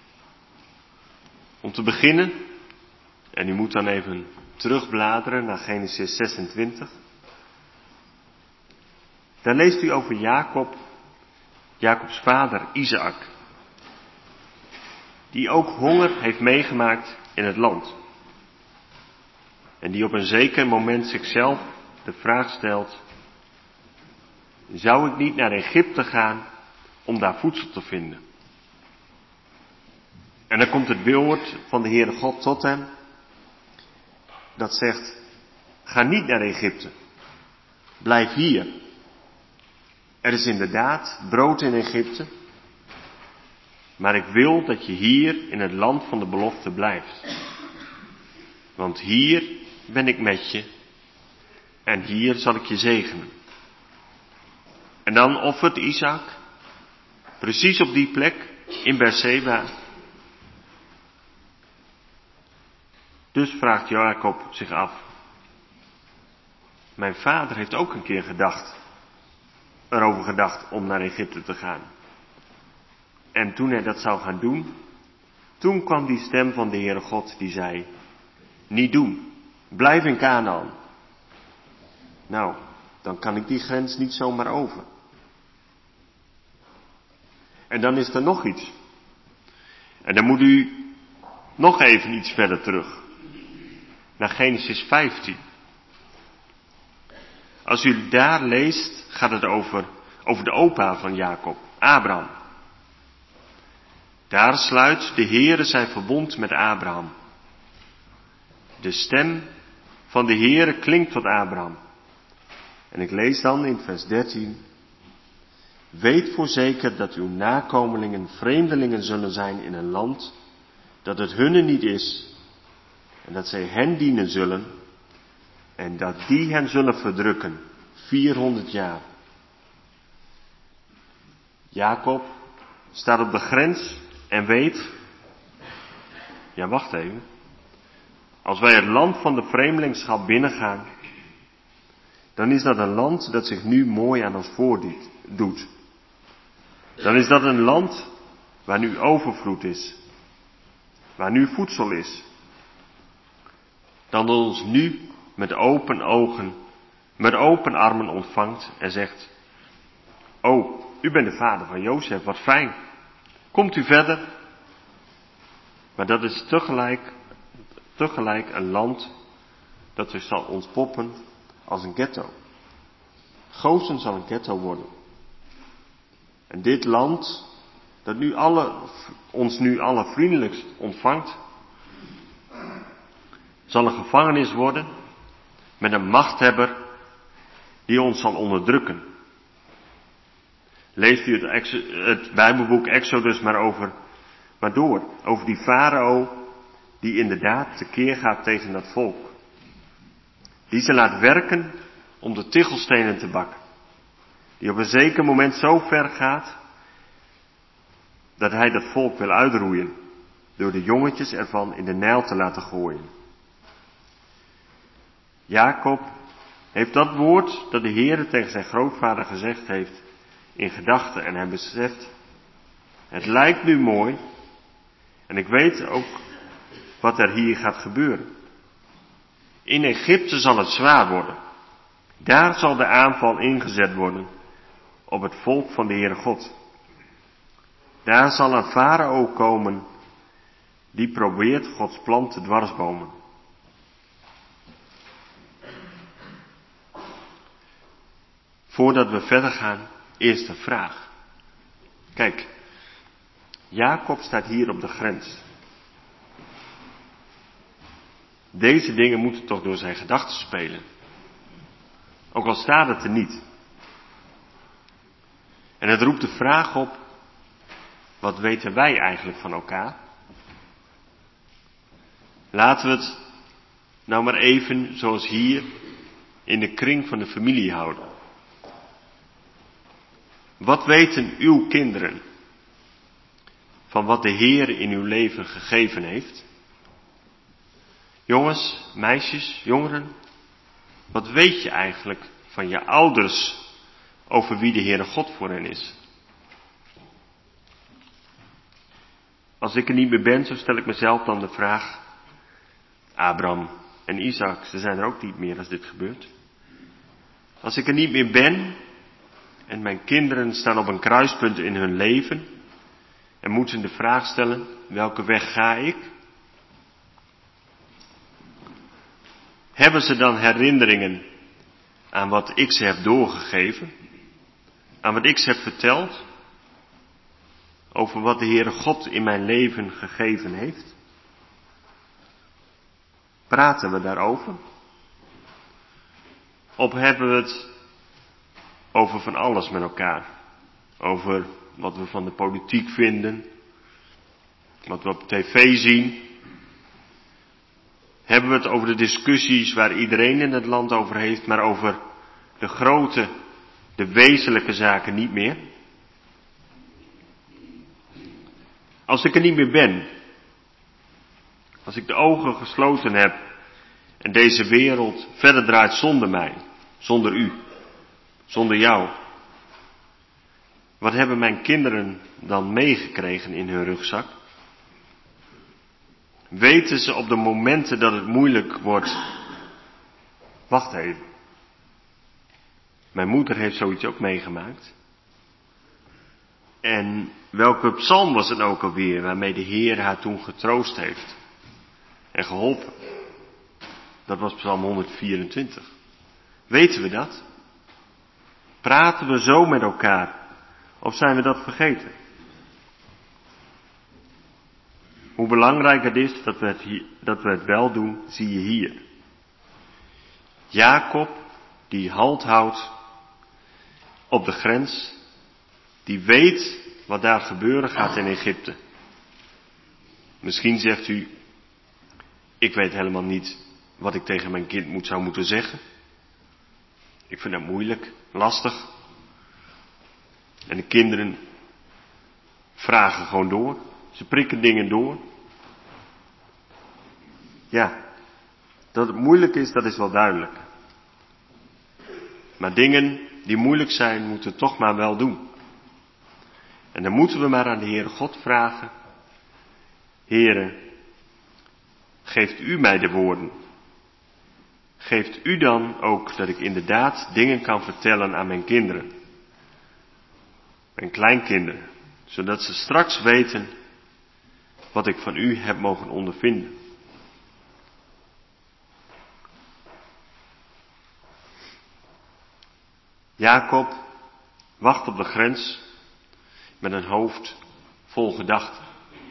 Om te beginnen, en u moet dan even terugbladeren naar Genesis 26. Daar leest u over Jacobs vader Isaac. Die ook honger heeft meegemaakt in het land. En die op een zeker moment zichzelf de vraag stelt: zou ik niet naar Egypte gaan om daar voedsel te vinden? En dan komt het woord van de Heere God tot hem, dat zegt: ga niet naar Egypte, blijf hier. Er is inderdaad brood in Egypte, maar ik wil dat je hier in het land van de belofte blijft. Want hier ben ik met je en hier zal ik je zegenen. En dan offert Isaac, precies op die plek in Beerseba. Dus vraagt Jacob zich af: mijn vader heeft ook een keer erover gedacht om naar Egypte te gaan. En toen hij dat zou gaan doen, toen kwam die stem van de Heere God die zei: niet doen, blijf in Kanaan. Nou, dan kan ik die grens niet zomaar over. En dan is er nog iets. En dan moet u nog even iets verder terug. Naar Genesis 15. Als u daar leest, gaat het over de opa van Jacob, Abraham. Daar sluit de Heere zijn verbond met Abraham. De stem van de Heere klinkt tot Abraham. En ik lees dan in vers 13. Weet voorzeker dat uw nakomelingen vreemdelingen zullen zijn in een land dat het hunne niet is. En dat zij hen dienen zullen. En dat die hen zullen verdrukken 400 jaar. Jacob staat op de grens en weet. Ja, wacht even. Als wij het land van de vreemdelingschap binnengaan, dan is dat een land dat zich nu mooi aan ons voordoet. Dan is dat een land waar nu overvloed is. Waar nu voedsel is. Dan ons nu met open ogen, met open armen ontvangt en zegt: oh, u bent de vader van Jozef, wat fijn. Komt u verder? Maar dat is tegelijk een land dat zich zal ontpoppen als een ghetto. Gozen zal een ghetto worden. En dit land, dat ons nu alle vriendelijkst ontvangt, zal een gevangenis worden met een machthebber die ons zal onderdrukken. Leest u het Bijbelboek Exodus maar door. Over die farao die inderdaad tekeer gaat tegen dat volk. Die ze laat werken om de tichelstenen te bakken. Die op een zeker moment zo ver gaat dat hij dat volk wil uitroeien. Door de jongetjes ervan in de Nijl te laten gooien. Jacob heeft dat woord dat de Heere tegen zijn grootvader gezegd heeft in gedachten. En hij beseft: het lijkt nu mooi. En ik weet ook wat er hier gaat gebeuren. In Egypte zal het zwaar worden. Daar zal de aanval ingezet worden op het volk van de Heere God. Daar zal een farao komen die probeert Gods plan te dwarsbomen. Voordat we verder gaan, eerst een vraag. Kijk, Jacob staat hier op de grens. Deze dingen moeten toch door zijn gedachten spelen. Ook al staat het er niet. En het roept de vraag op: wat weten wij eigenlijk van elkaar? Laten we het nou maar even zoals hier in de kring van de familie houden. Wat weten uw kinderen van wat de Heer in uw leven gegeven heeft? Jongens, meisjes, jongeren, wat weet je eigenlijk van je ouders over wie de Heere God voor hen is? Als ik er niet meer ben, zo stel ik mezelf dan de vraag: Abraham en Isaac, ze zijn er ook niet meer als dit gebeurt. Als ik er niet meer ben en mijn kinderen staan op een kruispunt in hun leven en moeten de vraag stellen: welke weg ga ik? Hebben ze dan herinneringen aan wat ik ze heb doorgegeven, aan wat ik ze heb verteld, over wat de Heere God in mijn leven gegeven heeft? Praten we daarover? Of hebben we het over van alles met elkaar? Over wat we van de politiek vinden, wat we op tv zien. Hebben we het over de discussies waar iedereen in het land over heeft, maar over de grote, de wezenlijke zaken niet meer? Als ik er niet meer ben, als ik de ogen gesloten heb en deze wereld verder draait zonder mij, zonder u, zonder jou, wat hebben mijn kinderen dan meegekregen in hun rugzak? Weten ze op de momenten dat het moeilijk wordt, wacht even, mijn moeder heeft zoiets ook meegemaakt. En welke psalm was het ook alweer waarmee de Heer haar toen getroost heeft en geholpen? Dat was psalm 124. Weten we dat? Praten we zo met elkaar? Of zijn we dat vergeten? Hoe belangrijk het is dat we het wel doen, zie je hier. Jacob, die halt houdt op de grens, die weet wat daar gebeuren gaat in Egypte. Misschien zegt u, ik weet helemaal niet wat ik tegen mijn kind zou moeten zeggen. Ik vind dat moeilijk, lastig. En de kinderen vragen gewoon door. Ze prikken dingen door. Ja, dat het moeilijk is, dat is wel duidelijk. Maar dingen die moeilijk zijn, moeten we toch maar wel doen. En dan moeten we maar aan de Heere God vragen. Heere, geeft u mij de woorden? Geeft u dan ook dat ik inderdaad dingen kan vertellen aan mijn kinderen? Mijn kleinkinderen. Zodat ze straks weten wat ik van u heb mogen ondervinden. Jacob wacht op de grens met een hoofd vol gedachten.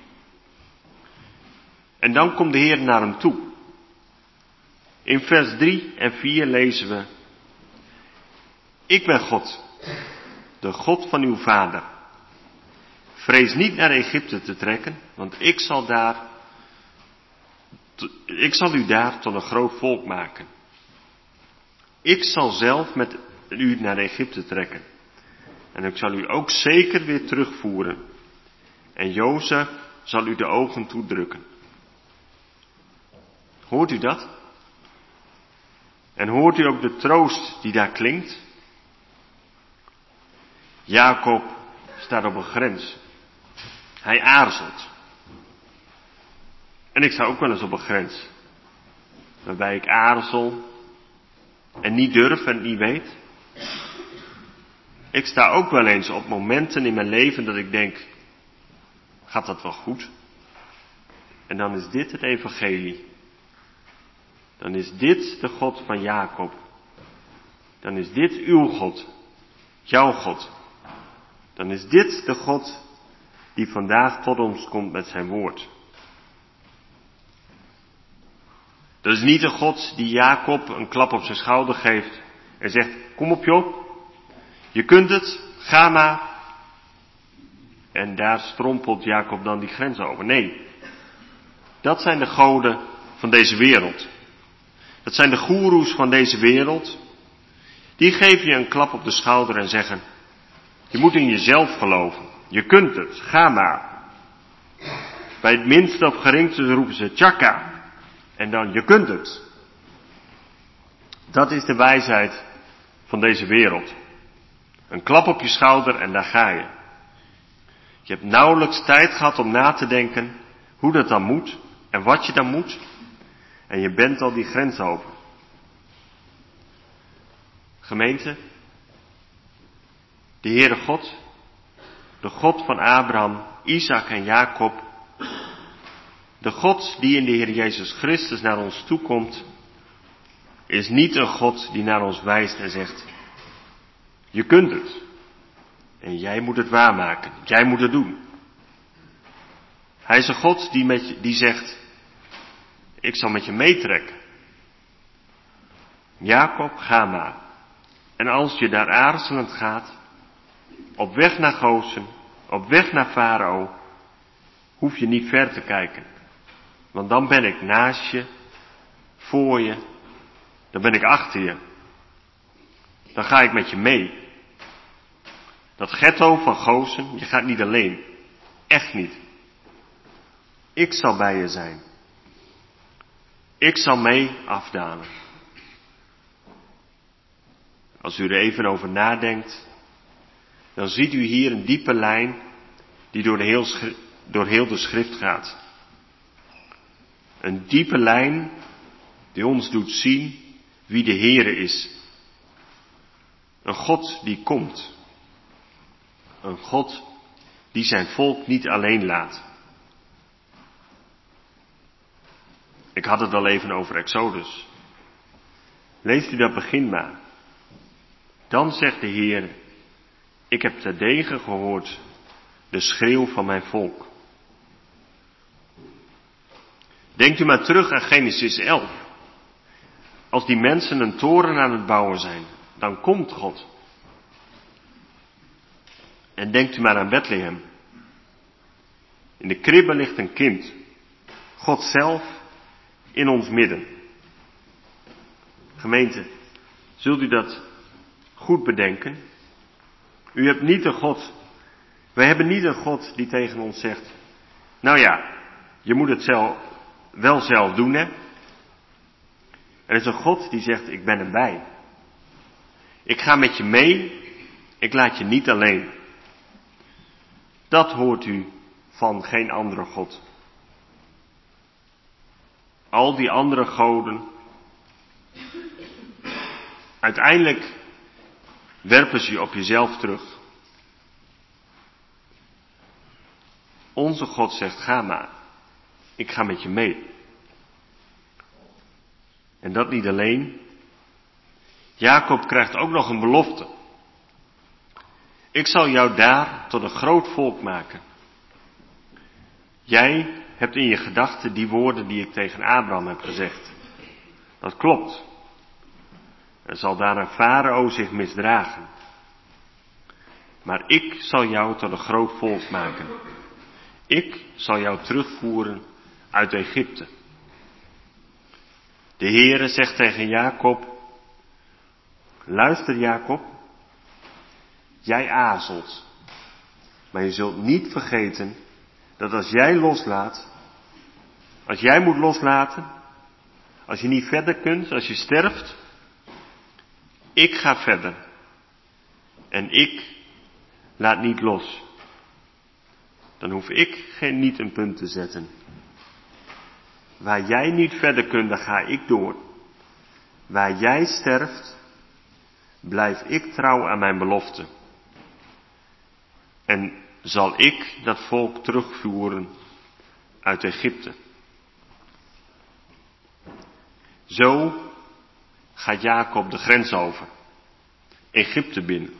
En dan komt de Heer naar hem toe. In vers 3 en 4 lezen we: Ik ben God, de God van uw vader. Vrees niet naar Egypte te trekken, want ik zal u daar tot een groot volk maken. Ik zal zelf met u naar Egypte trekken. En ik zal u ook zeker weer terugvoeren. En Jozef zal u de ogen toedrukken. Hoort u dat? En hoort u ook de troost die daar klinkt? Jacob staat op een grens. Hij aarzelt. En ik sta ook wel eens op een grens. Waarbij ik aarzel en niet durf en niet weet. Ik sta ook wel eens op momenten in mijn leven dat ik denk, gaat dat wel goed? En dan is dit het evangelie. Dan is dit de God van Jacob. Dan is dit uw God, jouw God. Dan is dit de God die vandaag tot ons komt met zijn woord. Dat is niet een God die Jacob een klap op zijn schouder geeft en zegt, kom op joh, je kunt het, ga maar. En daar strompelt Jacob dan die grens over. Nee, dat zijn de goden van deze wereld. Dat zijn de goeroes van deze wereld. Die geven je een klap op de schouder en zeggen, je moet in jezelf geloven. Je kunt het, ga maar. Bij het minste of geringste roepen ze tjaka. En dan, je kunt het. Dat is de wijsheid van deze wereld. Een klap op je schouder en daar ga je. Je hebt nauwelijks tijd gehad om na te denken hoe dat dan moet en wat je dan moet. En je bent al die grens over. Gemeente, de Heere God, de God van Abraham, Isaac en Jacob, de God die in de Heer Jezus Christus naar ons toekomt, is niet een God die naar ons wijst en zegt, je kunt het. En jij moet het waarmaken. Jij moet het doen. Hij is een God die zegt, ik zal met je meetrekken. Jacob, ga maar. En als je daar aarzelend gaat, op weg naar Gozen, op weg naar Farao, hoef je niet ver te kijken. Want dan ben ik naast je, voor je, dan ben ik achter je. Dan ga ik met je mee. Dat ghetto van Gozen, je gaat niet alleen. Echt niet. Ik zal bij je zijn. Ik zal mee afdalen. Als u er even over nadenkt, dan ziet u hier een diepe lijn die door heel de schrift gaat. Een diepe lijn die ons doet zien wie de Heere is. Een God die komt. Een God die zijn volk niet alleen laat. Ik had het al even over Exodus. Leest u dat begin maar. Dan zegt de Heer, ik heb terdege gehoord de schreeuw van mijn volk. Denkt u maar terug aan Genesis 11. Als die mensen een toren aan het bouwen zijn, dan komt God. En denkt u maar aan Bethlehem. In de kribbe ligt een kind. God zelf in ons midden. Gemeente, zult u dat goed bedenken? U hebt niet een God. Wij hebben niet een God die tegen ons zegt, nou ja, je moet het wel zelf doen, hè. Er is een God die zegt, ik ben erbij. Ik ga met je mee, ik laat je niet alleen. Dat hoort u van geen andere God. Al die andere goden, uiteindelijk werpen ze je op jezelf terug. Onze God zegt, ga maar. Ik ga met je mee. En dat niet alleen. Jacob krijgt ook nog een belofte. Ik zal jou daar tot een groot volk maken. Jij hebt in je gedachten die woorden die ik tegen Abraham heb gezegd. Dat klopt. Er zal daar een farao zich misdragen. Maar ik zal jou tot een groot volk maken. Ik zal jou terugvoeren uit Egypte. De Heere zegt tegen Jacob, luister Jacob, jij aarzelt, maar je zult niet vergeten dat als jij loslaat, als jij moet loslaten, als je niet verder kunt, als je sterft, ik ga verder en ik laat niet los. Dan hoef ik niet een punt te zetten. Waar jij niet verder kunt, dan ga ik door. Waar jij sterft, blijf ik trouw aan mijn belofte. En zal ik dat volk terugvoeren uit Egypte. Zo gaat Jacob de grens over. Egypte binnen.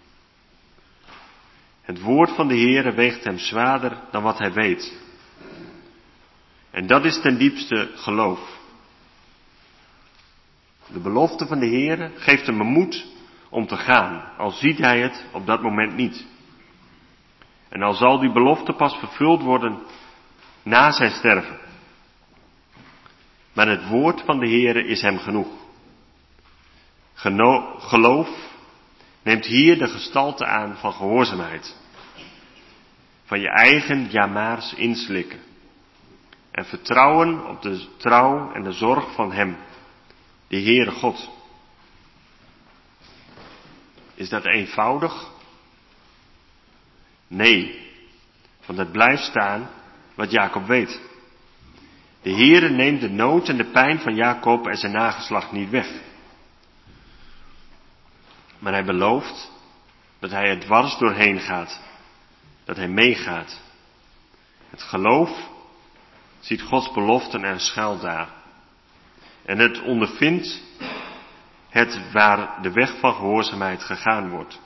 Het woord van de Heere weegt hem zwaarder dan wat hij weet. En dat is ten diepste geloof. De belofte van de Heere geeft hem moed om te gaan, al ziet hij het op dat moment niet. En al zal die belofte pas vervuld worden na zijn sterven. Maar het woord van de Heere is hem genoeg. Geloof neemt hier de gestalte aan van gehoorzaamheid. Van je eigen jamaars inslikken. En vertrouwen op de trouw en de zorg van hem, de Heere God. Is dat eenvoudig? Nee, want het blijft staan wat Jacob weet. De Heere neemt de nood en de pijn van Jacob en zijn nageslacht niet weg. Maar hij belooft dat hij er dwars doorheen gaat. Dat hij meegaat. Het geloof ziet Gods beloften en schuilt daar. En het ondervindt het waar de weg van gehoorzaamheid gegaan wordt.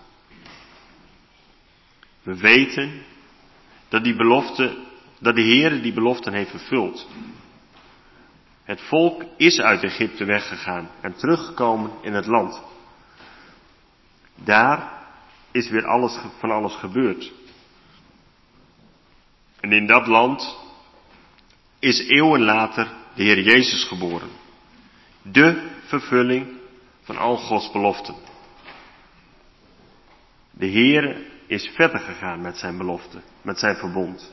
We weten dat de Heere die beloften heeft vervuld. Het volk is uit Egypte weggegaan en teruggekomen in het land. Daar is weer van alles gebeurd. En in dat land is eeuwen later de Heer Jezus geboren. De vervulling van al Gods beloften. De Heere is verder gegaan met zijn belofte, met zijn verbond.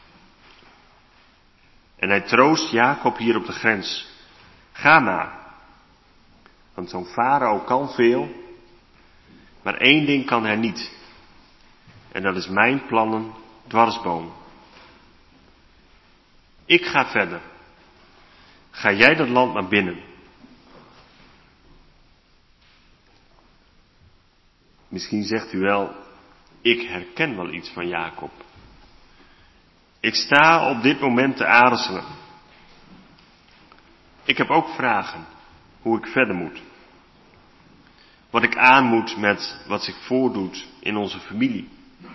En hij troost Jacob hier op de grens. Ga maar. Want zo'n farao kan veel, maar één ding kan hij niet. En dat is mijn plannen dwarsbomen. Ik ga verder. Ga jij dat land naar binnen. Misschien zegt u wel, ik herken wel iets van Jacob. Ik sta op dit moment te aarzelen. Ik heb ook vragen hoe ik verder moet. Wat ik aan moet met wat zich voordoet in onze familie.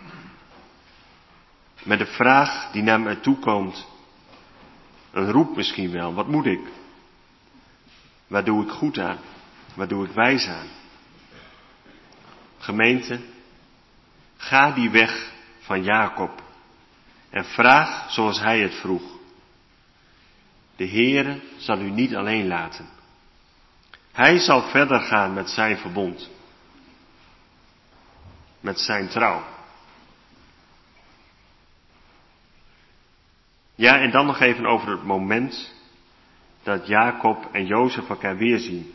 Met de vraag die naar mij toe komt. Een roep misschien wel, wat moet ik? Waar doe ik goed aan? Waar doe ik wijs aan? Gemeente, ga die weg van Jacob en vraag zoals hij het vroeg. De Heere zal u niet alleen laten. Hij zal verder gaan met zijn verbond. Met zijn trouw. Ja, en dan nog even over het moment dat Jacob en Jozef elkaar weerzien.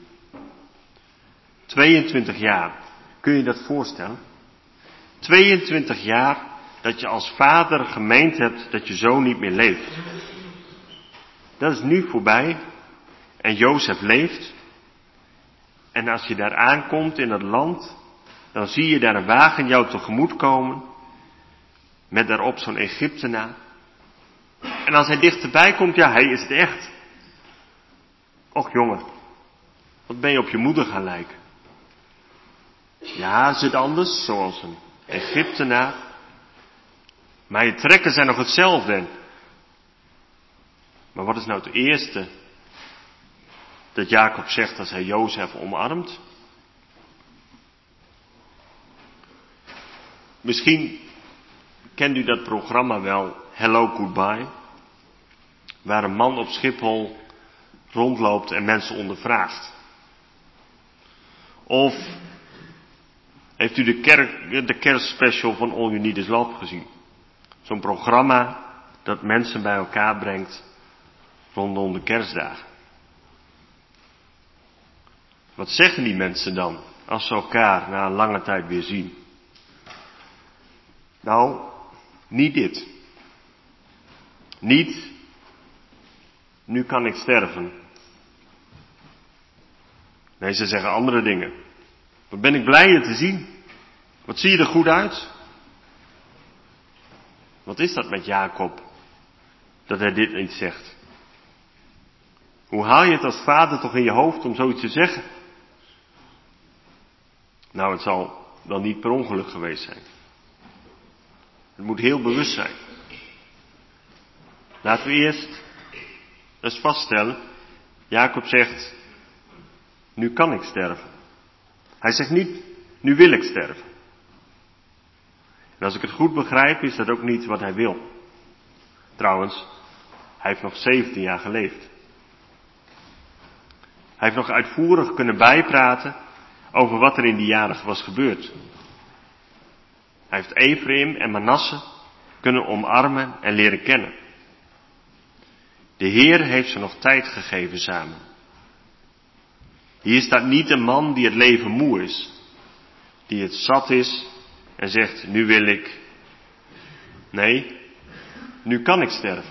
22 jaar, kun je dat voorstellen? 22 jaar dat je als vader gemeend hebt dat je zoon niet meer leeft. Dat is nu voorbij en Jozef leeft. En als je daar aankomt in dat land, dan zie je daar een wagen jou tegemoet komen, met daarop zo'n Egyptenaar. En als hij dichterbij komt, ja, hij is het echt. Och jongen, wat ben je op je moeder gaan lijken? Ja, zit anders, zoals een Egyptenaar. Maar je trekken zijn nog hetzelfde. Maar wat is nou het eerste dat Jacob zegt als hij Jozef omarmt? Misschien kent u dat programma wel, Hello Goodbye, waar een man op Schiphol rondloopt en mensen ondervraagt. Of heeft u de kerstspecial van All You Need Is Love gezien? Zo'n programma dat mensen bij elkaar brengt rondom de kerstdagen. Wat zeggen die mensen dan als ze elkaar na een lange tijd weer zien? Nou, niet dit. Niet, nu kan ik sterven. Nee, ze zeggen andere dingen. Wat ben ik blij je te zien. Wat zie je er goed uit. Wat is dat met Jacob, dat hij dit niet zegt? Hoe haal je het als vader toch in je hoofd om zoiets te zeggen? Nou, het zal wel niet per ongeluk geweest zijn. Het moet heel bewust zijn. Laten we eerst eens vaststellen. Jacob zegt, nu kan ik sterven. Hij zegt niet, nu wil ik sterven. En als ik het goed begrijp, is dat ook niet wat hij wil. Trouwens, hij heeft nog 17 jaar geleefd. Hij heeft nog uitvoerig kunnen bijpraten over wat er in die jaren was gebeurd. Hij heeft Ephraim en Manasse kunnen omarmen en leren kennen. De Heer heeft ze nog tijd gegeven samen. Hier staat niet een man die het leven moe is. Die het zat is en zegt, nu wil ik. Nee, nu kan ik sterven.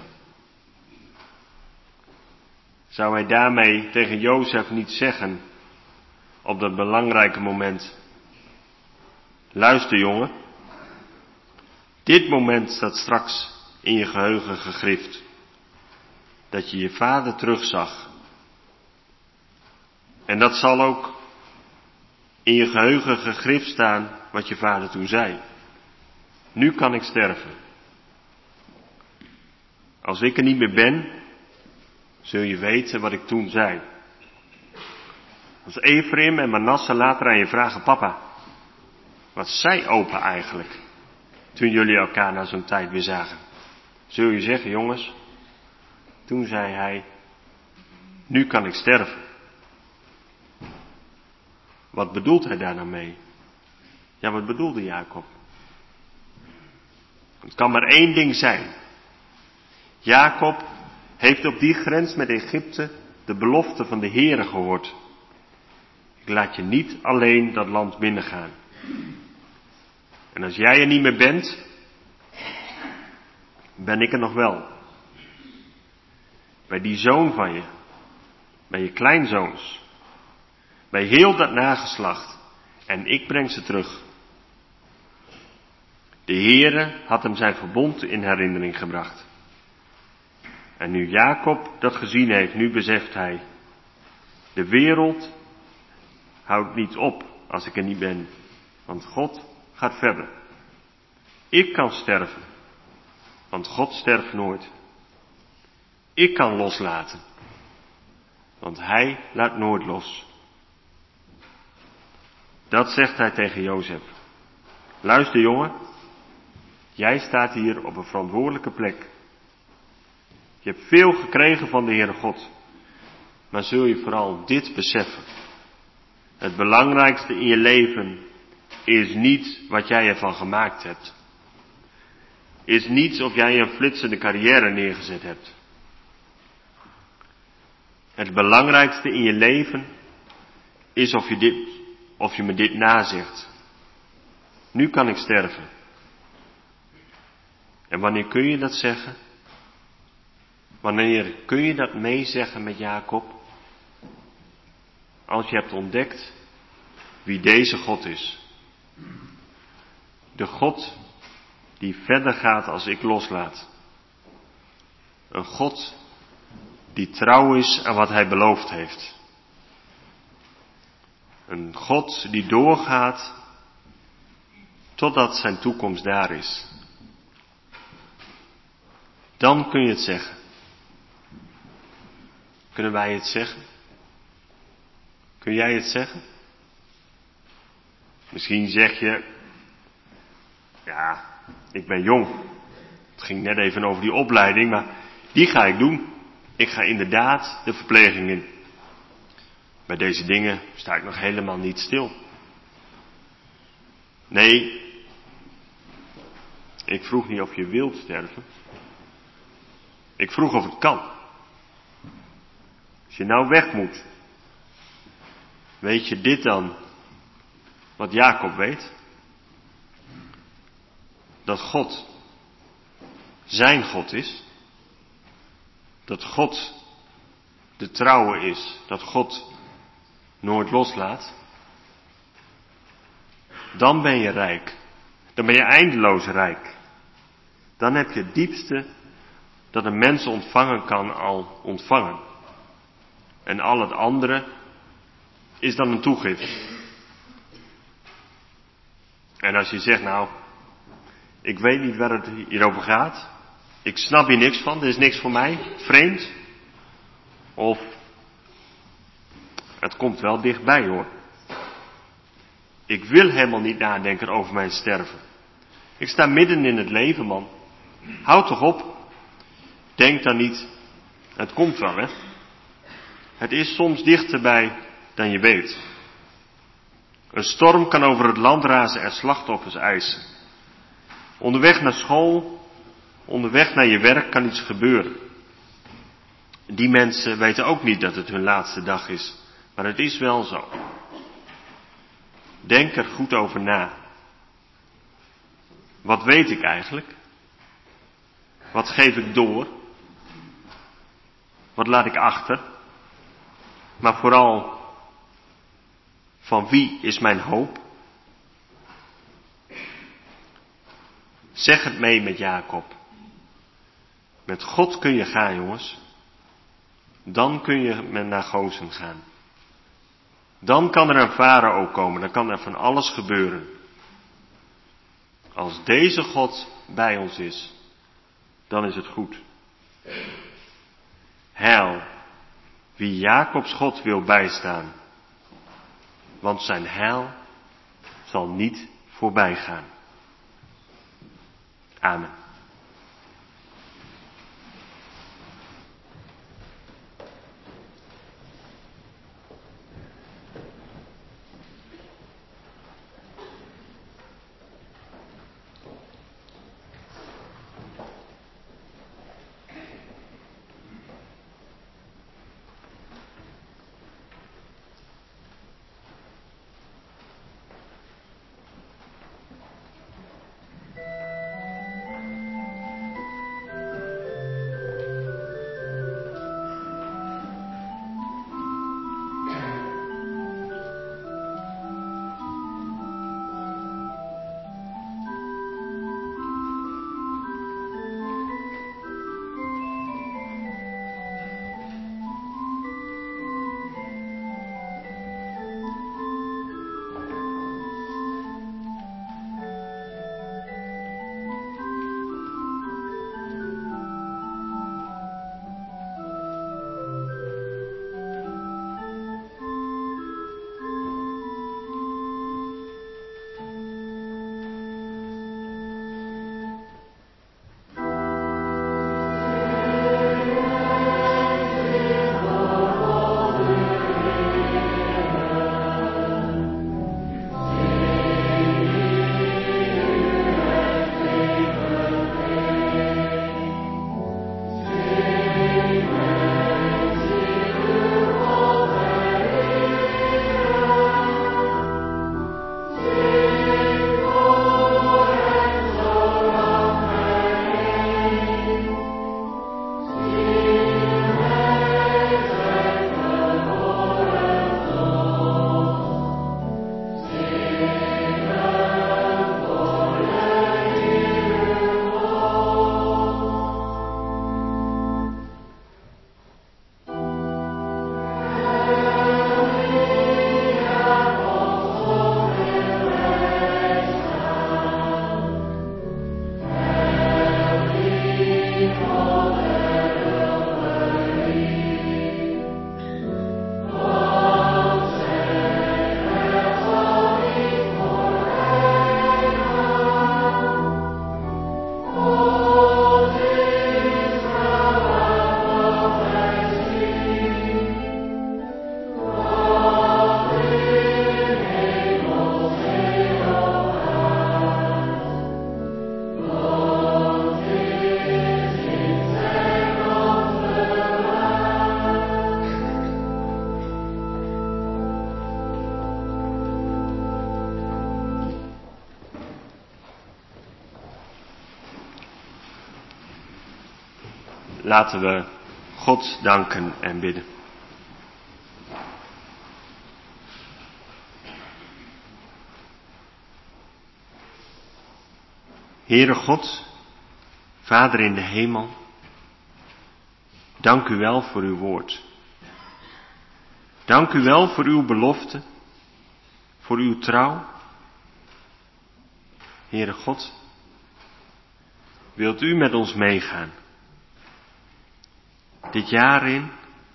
Zou hij daarmee tegen Jozef niet zeggen, op dat belangrijke moment, luister jongen, dit moment staat straks in je geheugen gegrift. Dat je je vader terugzag. En dat zal ook in je geheugen gegrift staan wat je vader toen zei. Nu kan ik sterven. Als ik er niet meer ben, zul je weten wat ik toen zei. Als Efraim en Manasse later aan je vragen, papa, wat zei opa eigenlijk, toen jullie elkaar na zo'n tijd weer zagen? Zul je zeggen, jongens, toen zei hij, nu kan ik sterven. Wat bedoelt hij daar nou mee? Ja, wat bedoelde Jacob? Het kan maar één ding zijn. Jacob heeft op die grens met Egypte de belofte van de Heere gehoord. Ik laat je niet alleen dat land binnengaan. En als jij er niet meer bent, ben ik er nog wel. Bij die zoon van je, bij je kleinzoons, bij heel dat nageslacht. En ik breng ze terug. De Heere had hem zijn verbond in herinnering gebracht. En nu Jacob dat gezien heeft, nu beseft hij, de wereld houdt niet op als ik er niet ben, want God gaat verder. Ik kan sterven, want God sterft nooit. Ik kan loslaten, want Hij laat nooit los. Dat zegt hij tegen Jozef. Luister jongen, jij staat hier op een verantwoordelijke plek. Je hebt veel gekregen van de Heere God, maar zul je vooral dit beseffen. Het belangrijkste in je leven is niet wat jij ervan gemaakt hebt. Is niet of jij een flitsende carrière neergezet hebt. Het belangrijkste in je leven is of je me dit nazegt. Nu kan ik sterven. En wanneer kun je dat zeggen? Wanneer kun je dat meezeggen met Jacob? Als je hebt ontdekt wie deze God is. De God die verder gaat als ik loslaat. Een God die trouw is aan wat hij beloofd heeft. Een God die doorgaat totdat zijn toekomst daar is. Dan kun je het zeggen. Kunnen wij het zeggen? Kun jij het zeggen? Misschien zeg je, ja, ik ben jong. Het ging net even over die opleiding, maar die ga ik doen. Ik ga inderdaad de verpleging in. Bij deze dingen sta ik nog helemaal niet stil. Nee, ik vroeg niet of je wilt sterven. Ik vroeg of het kan. Als je nou weg moet, weet je dit dan wat Jacob weet? Dat God zijn God is. Dat God de trouwe is. Dat God nooit loslaat. Dan ben je rijk. Dan ben je eindeloos rijk. Dan heb je het diepste dat een mens ontvangen kan al ontvangen. En al het andere is dan een toegift. En als je zegt, nou, ik weet niet waar het hierover gaat. Ik snap hier niks van, er is niks voor mij, vreemd. Of, het komt wel dichtbij hoor. Ik wil helemaal niet nadenken over mijn sterven. Ik sta midden in het leven, man. Houd toch op. Denk dan niet, het komt wel, hè. Het is soms dichterbij dan je weet. Een storm kan over het land razen en slachtoffers eisen. Onderweg naar school, onderweg naar je werk kan iets gebeuren. Die mensen weten ook niet dat het hun laatste dag is. Maar het is wel zo. Denk er goed over na. Wat weet ik eigenlijk? Wat geef ik door? Wat laat ik achter? Maar vooral, van wie is mijn hoop? Zeg het mee met Jacob. Met God kun je gaan, jongens. Dan kun je naar Gozen gaan. Dan kan er een farao komen, dan kan er van alles gebeuren. Als deze God bij ons is, dan is het goed. Heil, wie Jacobs God wil bijstaan, want zijn heil zal niet voorbij gaan. Amen. Laten we God danken en bidden. Heere God, Vader in de hemel, dank u wel voor uw woord. Dank u wel voor uw belofte, voor uw trouw. Heere God, wilt u met ons meegaan? Dit jaar in,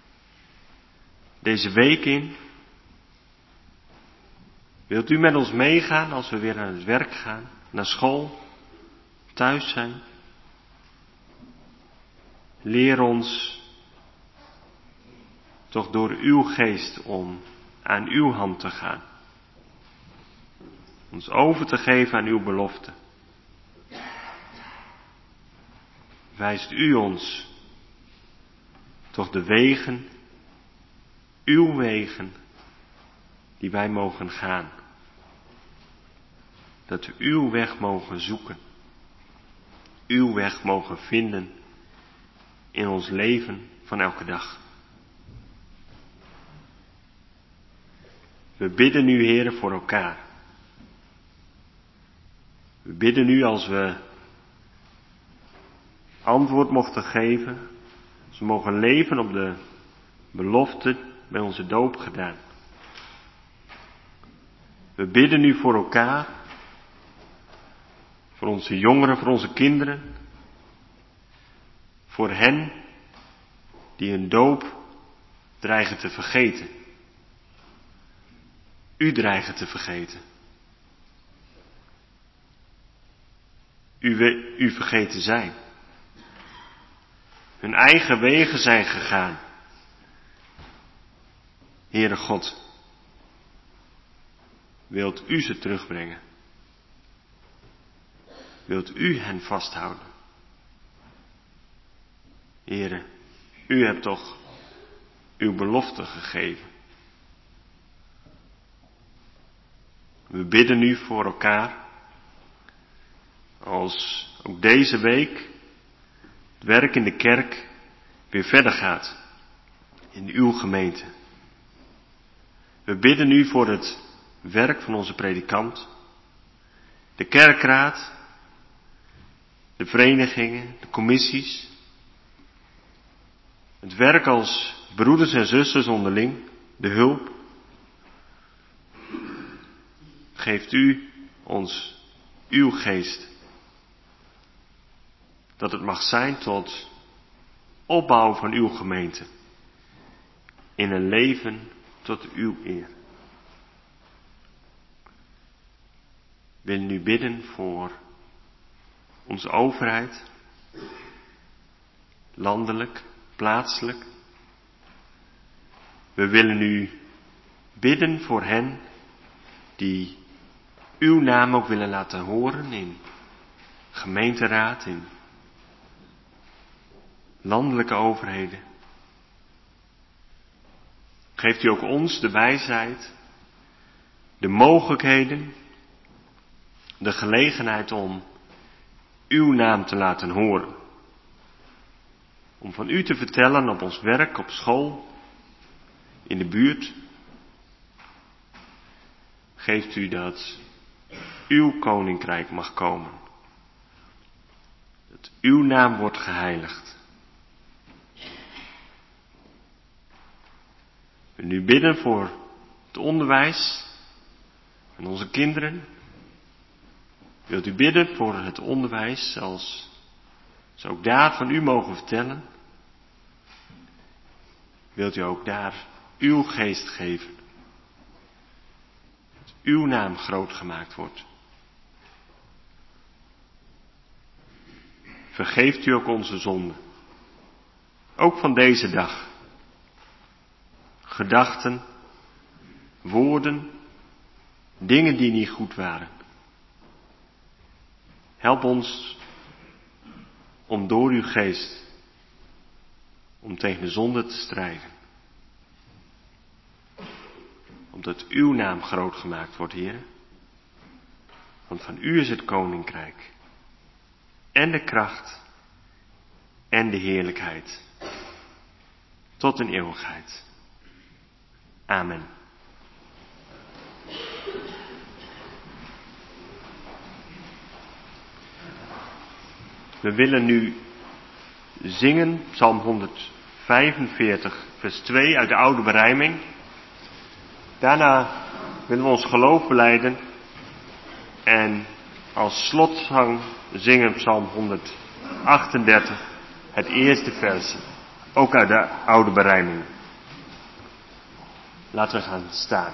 deze week in. Wilt u met ons meegaan als we weer aan het werk gaan, naar school, thuis zijn? Leer ons toch door uw geest om aan uw hand te gaan. Ons over te geven aan uw belofte. Wijst u ons toch de wegen, uw wegen, die wij mogen gaan. Dat we uw weg mogen zoeken. Uw weg mogen vinden in ons leven van elke dag. We bidden nu, Heere, voor elkaar. We bidden nu als we antwoord mochten geven, als we mogen leven op de belofte bij onze doop gedaan. We bidden nu voor elkaar, voor onze jongeren, voor onze kinderen, voor hen die hun doop dreigen te vergeten. U dreigen te vergeten. U vergeten zijn. Hun eigen wegen zijn gegaan. Heere God, wilt u ze terugbrengen? Wilt u hen vasthouden? Heere, u hebt toch uw belofte gegeven. We bidden nu voor elkaar, als ook deze week het werk in de kerk weer verder gaat in uw gemeente. We bidden nu voor het werk van onze predikant, de kerkraad, de verenigingen, de commissies, het werk als broeders en zusters onderling, de hulp. Geeft u ons uw geest, dat het mag zijn tot opbouw van uw gemeente, in een leven tot uw eer. We willen nu bidden voor onze overheid, landelijk, plaatselijk. We willen nu bidden voor hen die uw naam ook willen laten horen in gemeenteraad, in landelijke overheden. Geeft u ook ons de wijsheid, de mogelijkheden, de gelegenheid om uw naam te laten horen. Om van u te vertellen op ons werk, op school, in de buurt. Geeft u dat uw koninkrijk mag komen. Dat uw naam wordt geheiligd. We nu bidden voor het onderwijs en onze kinderen. Wilt u bidden voor het onderwijs als ze ook daar van u mogen vertellen? Wilt u ook daar uw geest geven? Dat uw naam groot gemaakt wordt. Vergeeft u ook onze zonden. Ook van deze dag. Gedachten, woorden, dingen die niet goed waren. Help ons om door uw geest, om tegen de zonde te strijden. Omdat uw naam groot gemaakt wordt, Heer. Want van u is het koninkrijk. En de kracht. En de heerlijkheid. Tot in eeuwigheid. Amen. We willen nu zingen, Psalm 145, vers 2 uit de oude berijming. Daarna willen we ons geloof belijden en als slotzang zingen Psalm 138, het eerste vers, ook uit de oude berijming. Laten we gaan staan.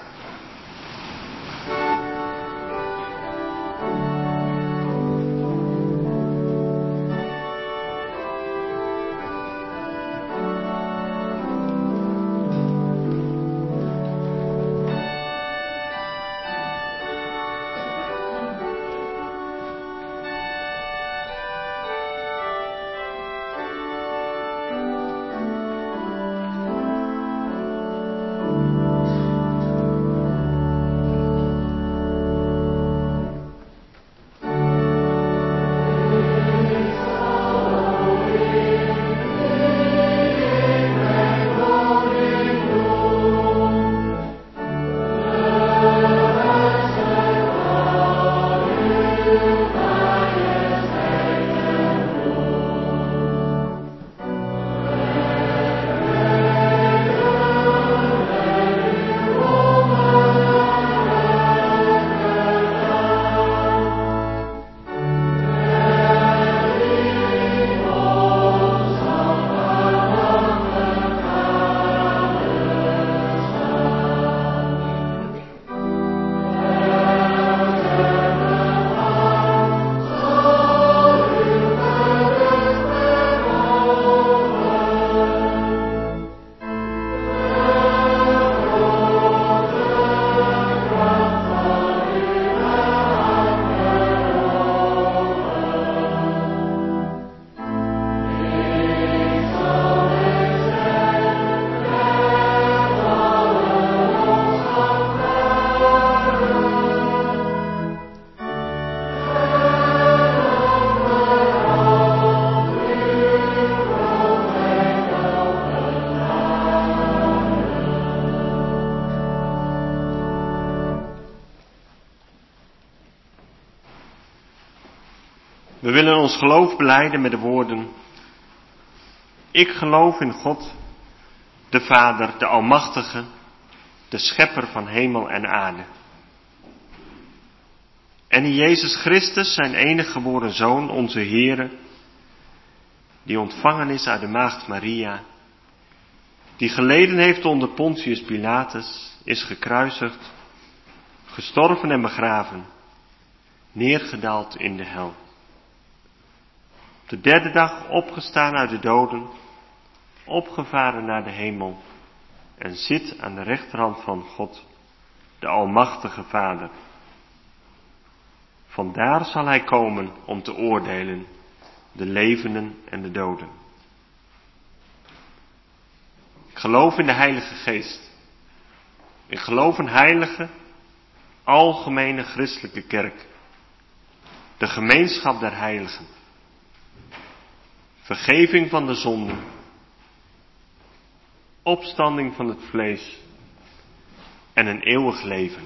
willen ons geloof belijden met de woorden: ik geloof in God, de Vader, de Almachtige, de Schepper van hemel en aarde. En in Jezus Christus, zijn enige geboren Zoon, onze Heere, die ontvangen is uit de maagd Maria, die geleden heeft onder Pontius Pilatus, is gekruisigd, gestorven en begraven, neergedaald in de hel. Op de derde dag opgestaan uit de doden, opgevaren naar de hemel en zit aan de rechterhand van God, de Almachtige Vader. Vandaar zal hij komen om te oordelen de levenden en de doden. Ik geloof in de Heilige Geest. Ik geloof een heilige, algemene christelijke kerk. De gemeenschap der heiligen. Vergeving van de zonden. Opstanding van het vlees. En een eeuwig leven.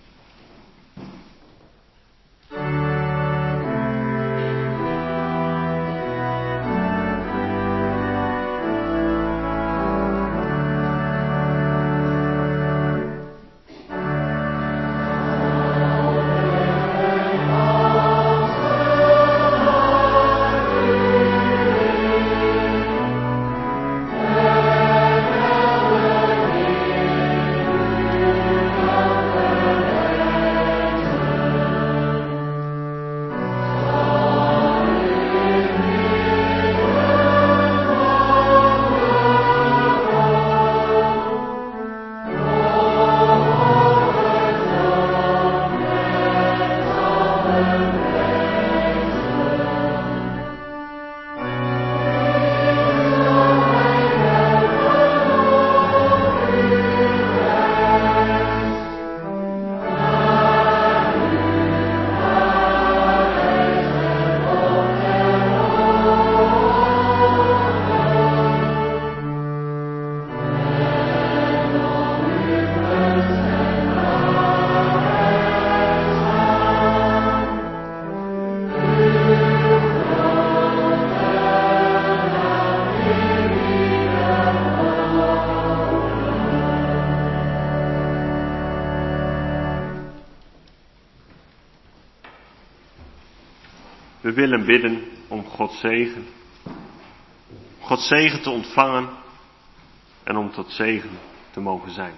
We willen bidden om Gods zegen. Gods zegen te ontvangen en om tot zegen te mogen zijn.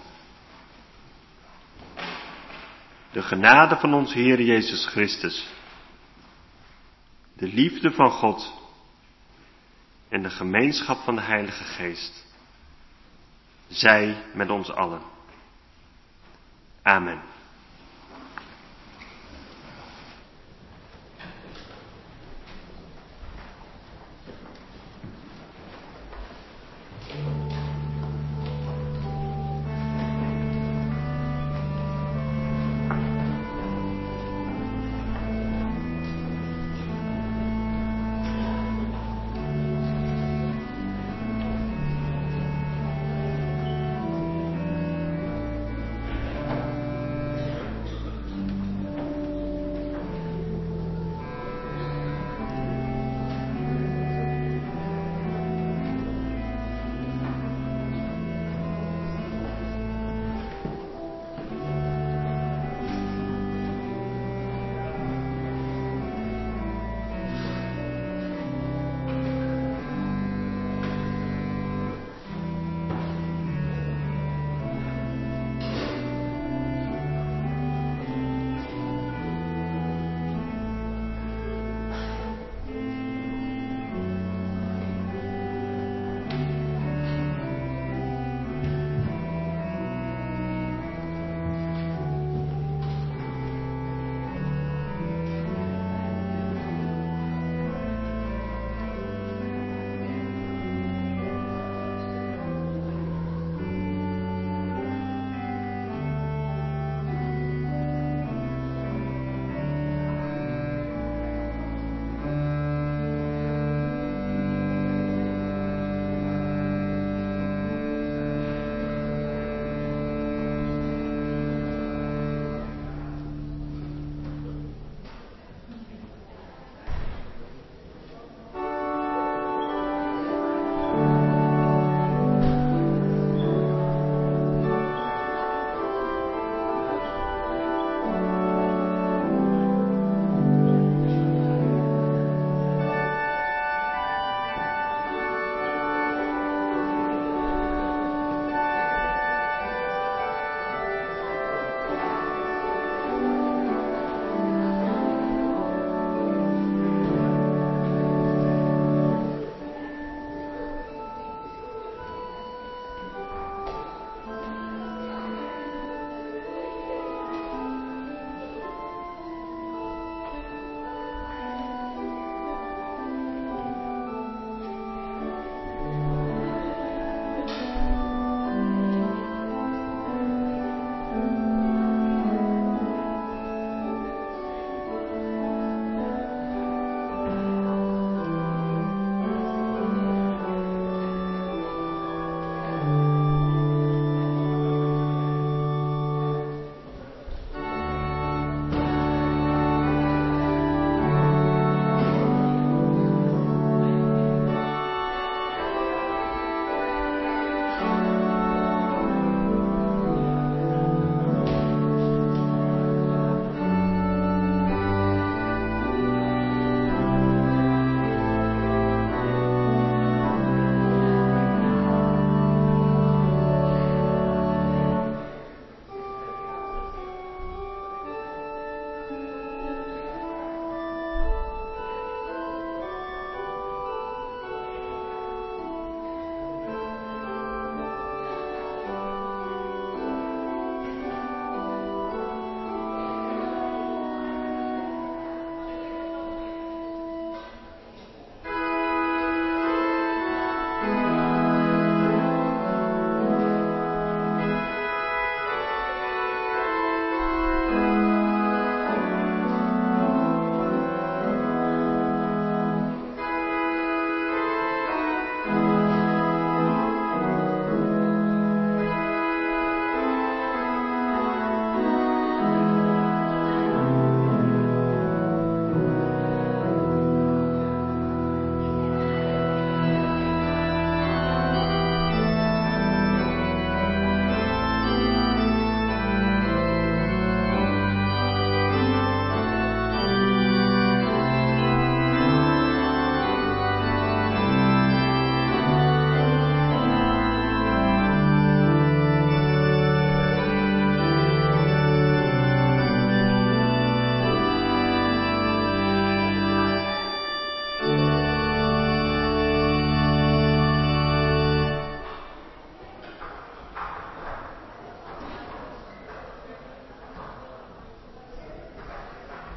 De genade van onze Heer Jezus Christus, de liefde van God en de gemeenschap van de Heilige Geest, zij met ons allen. Amen.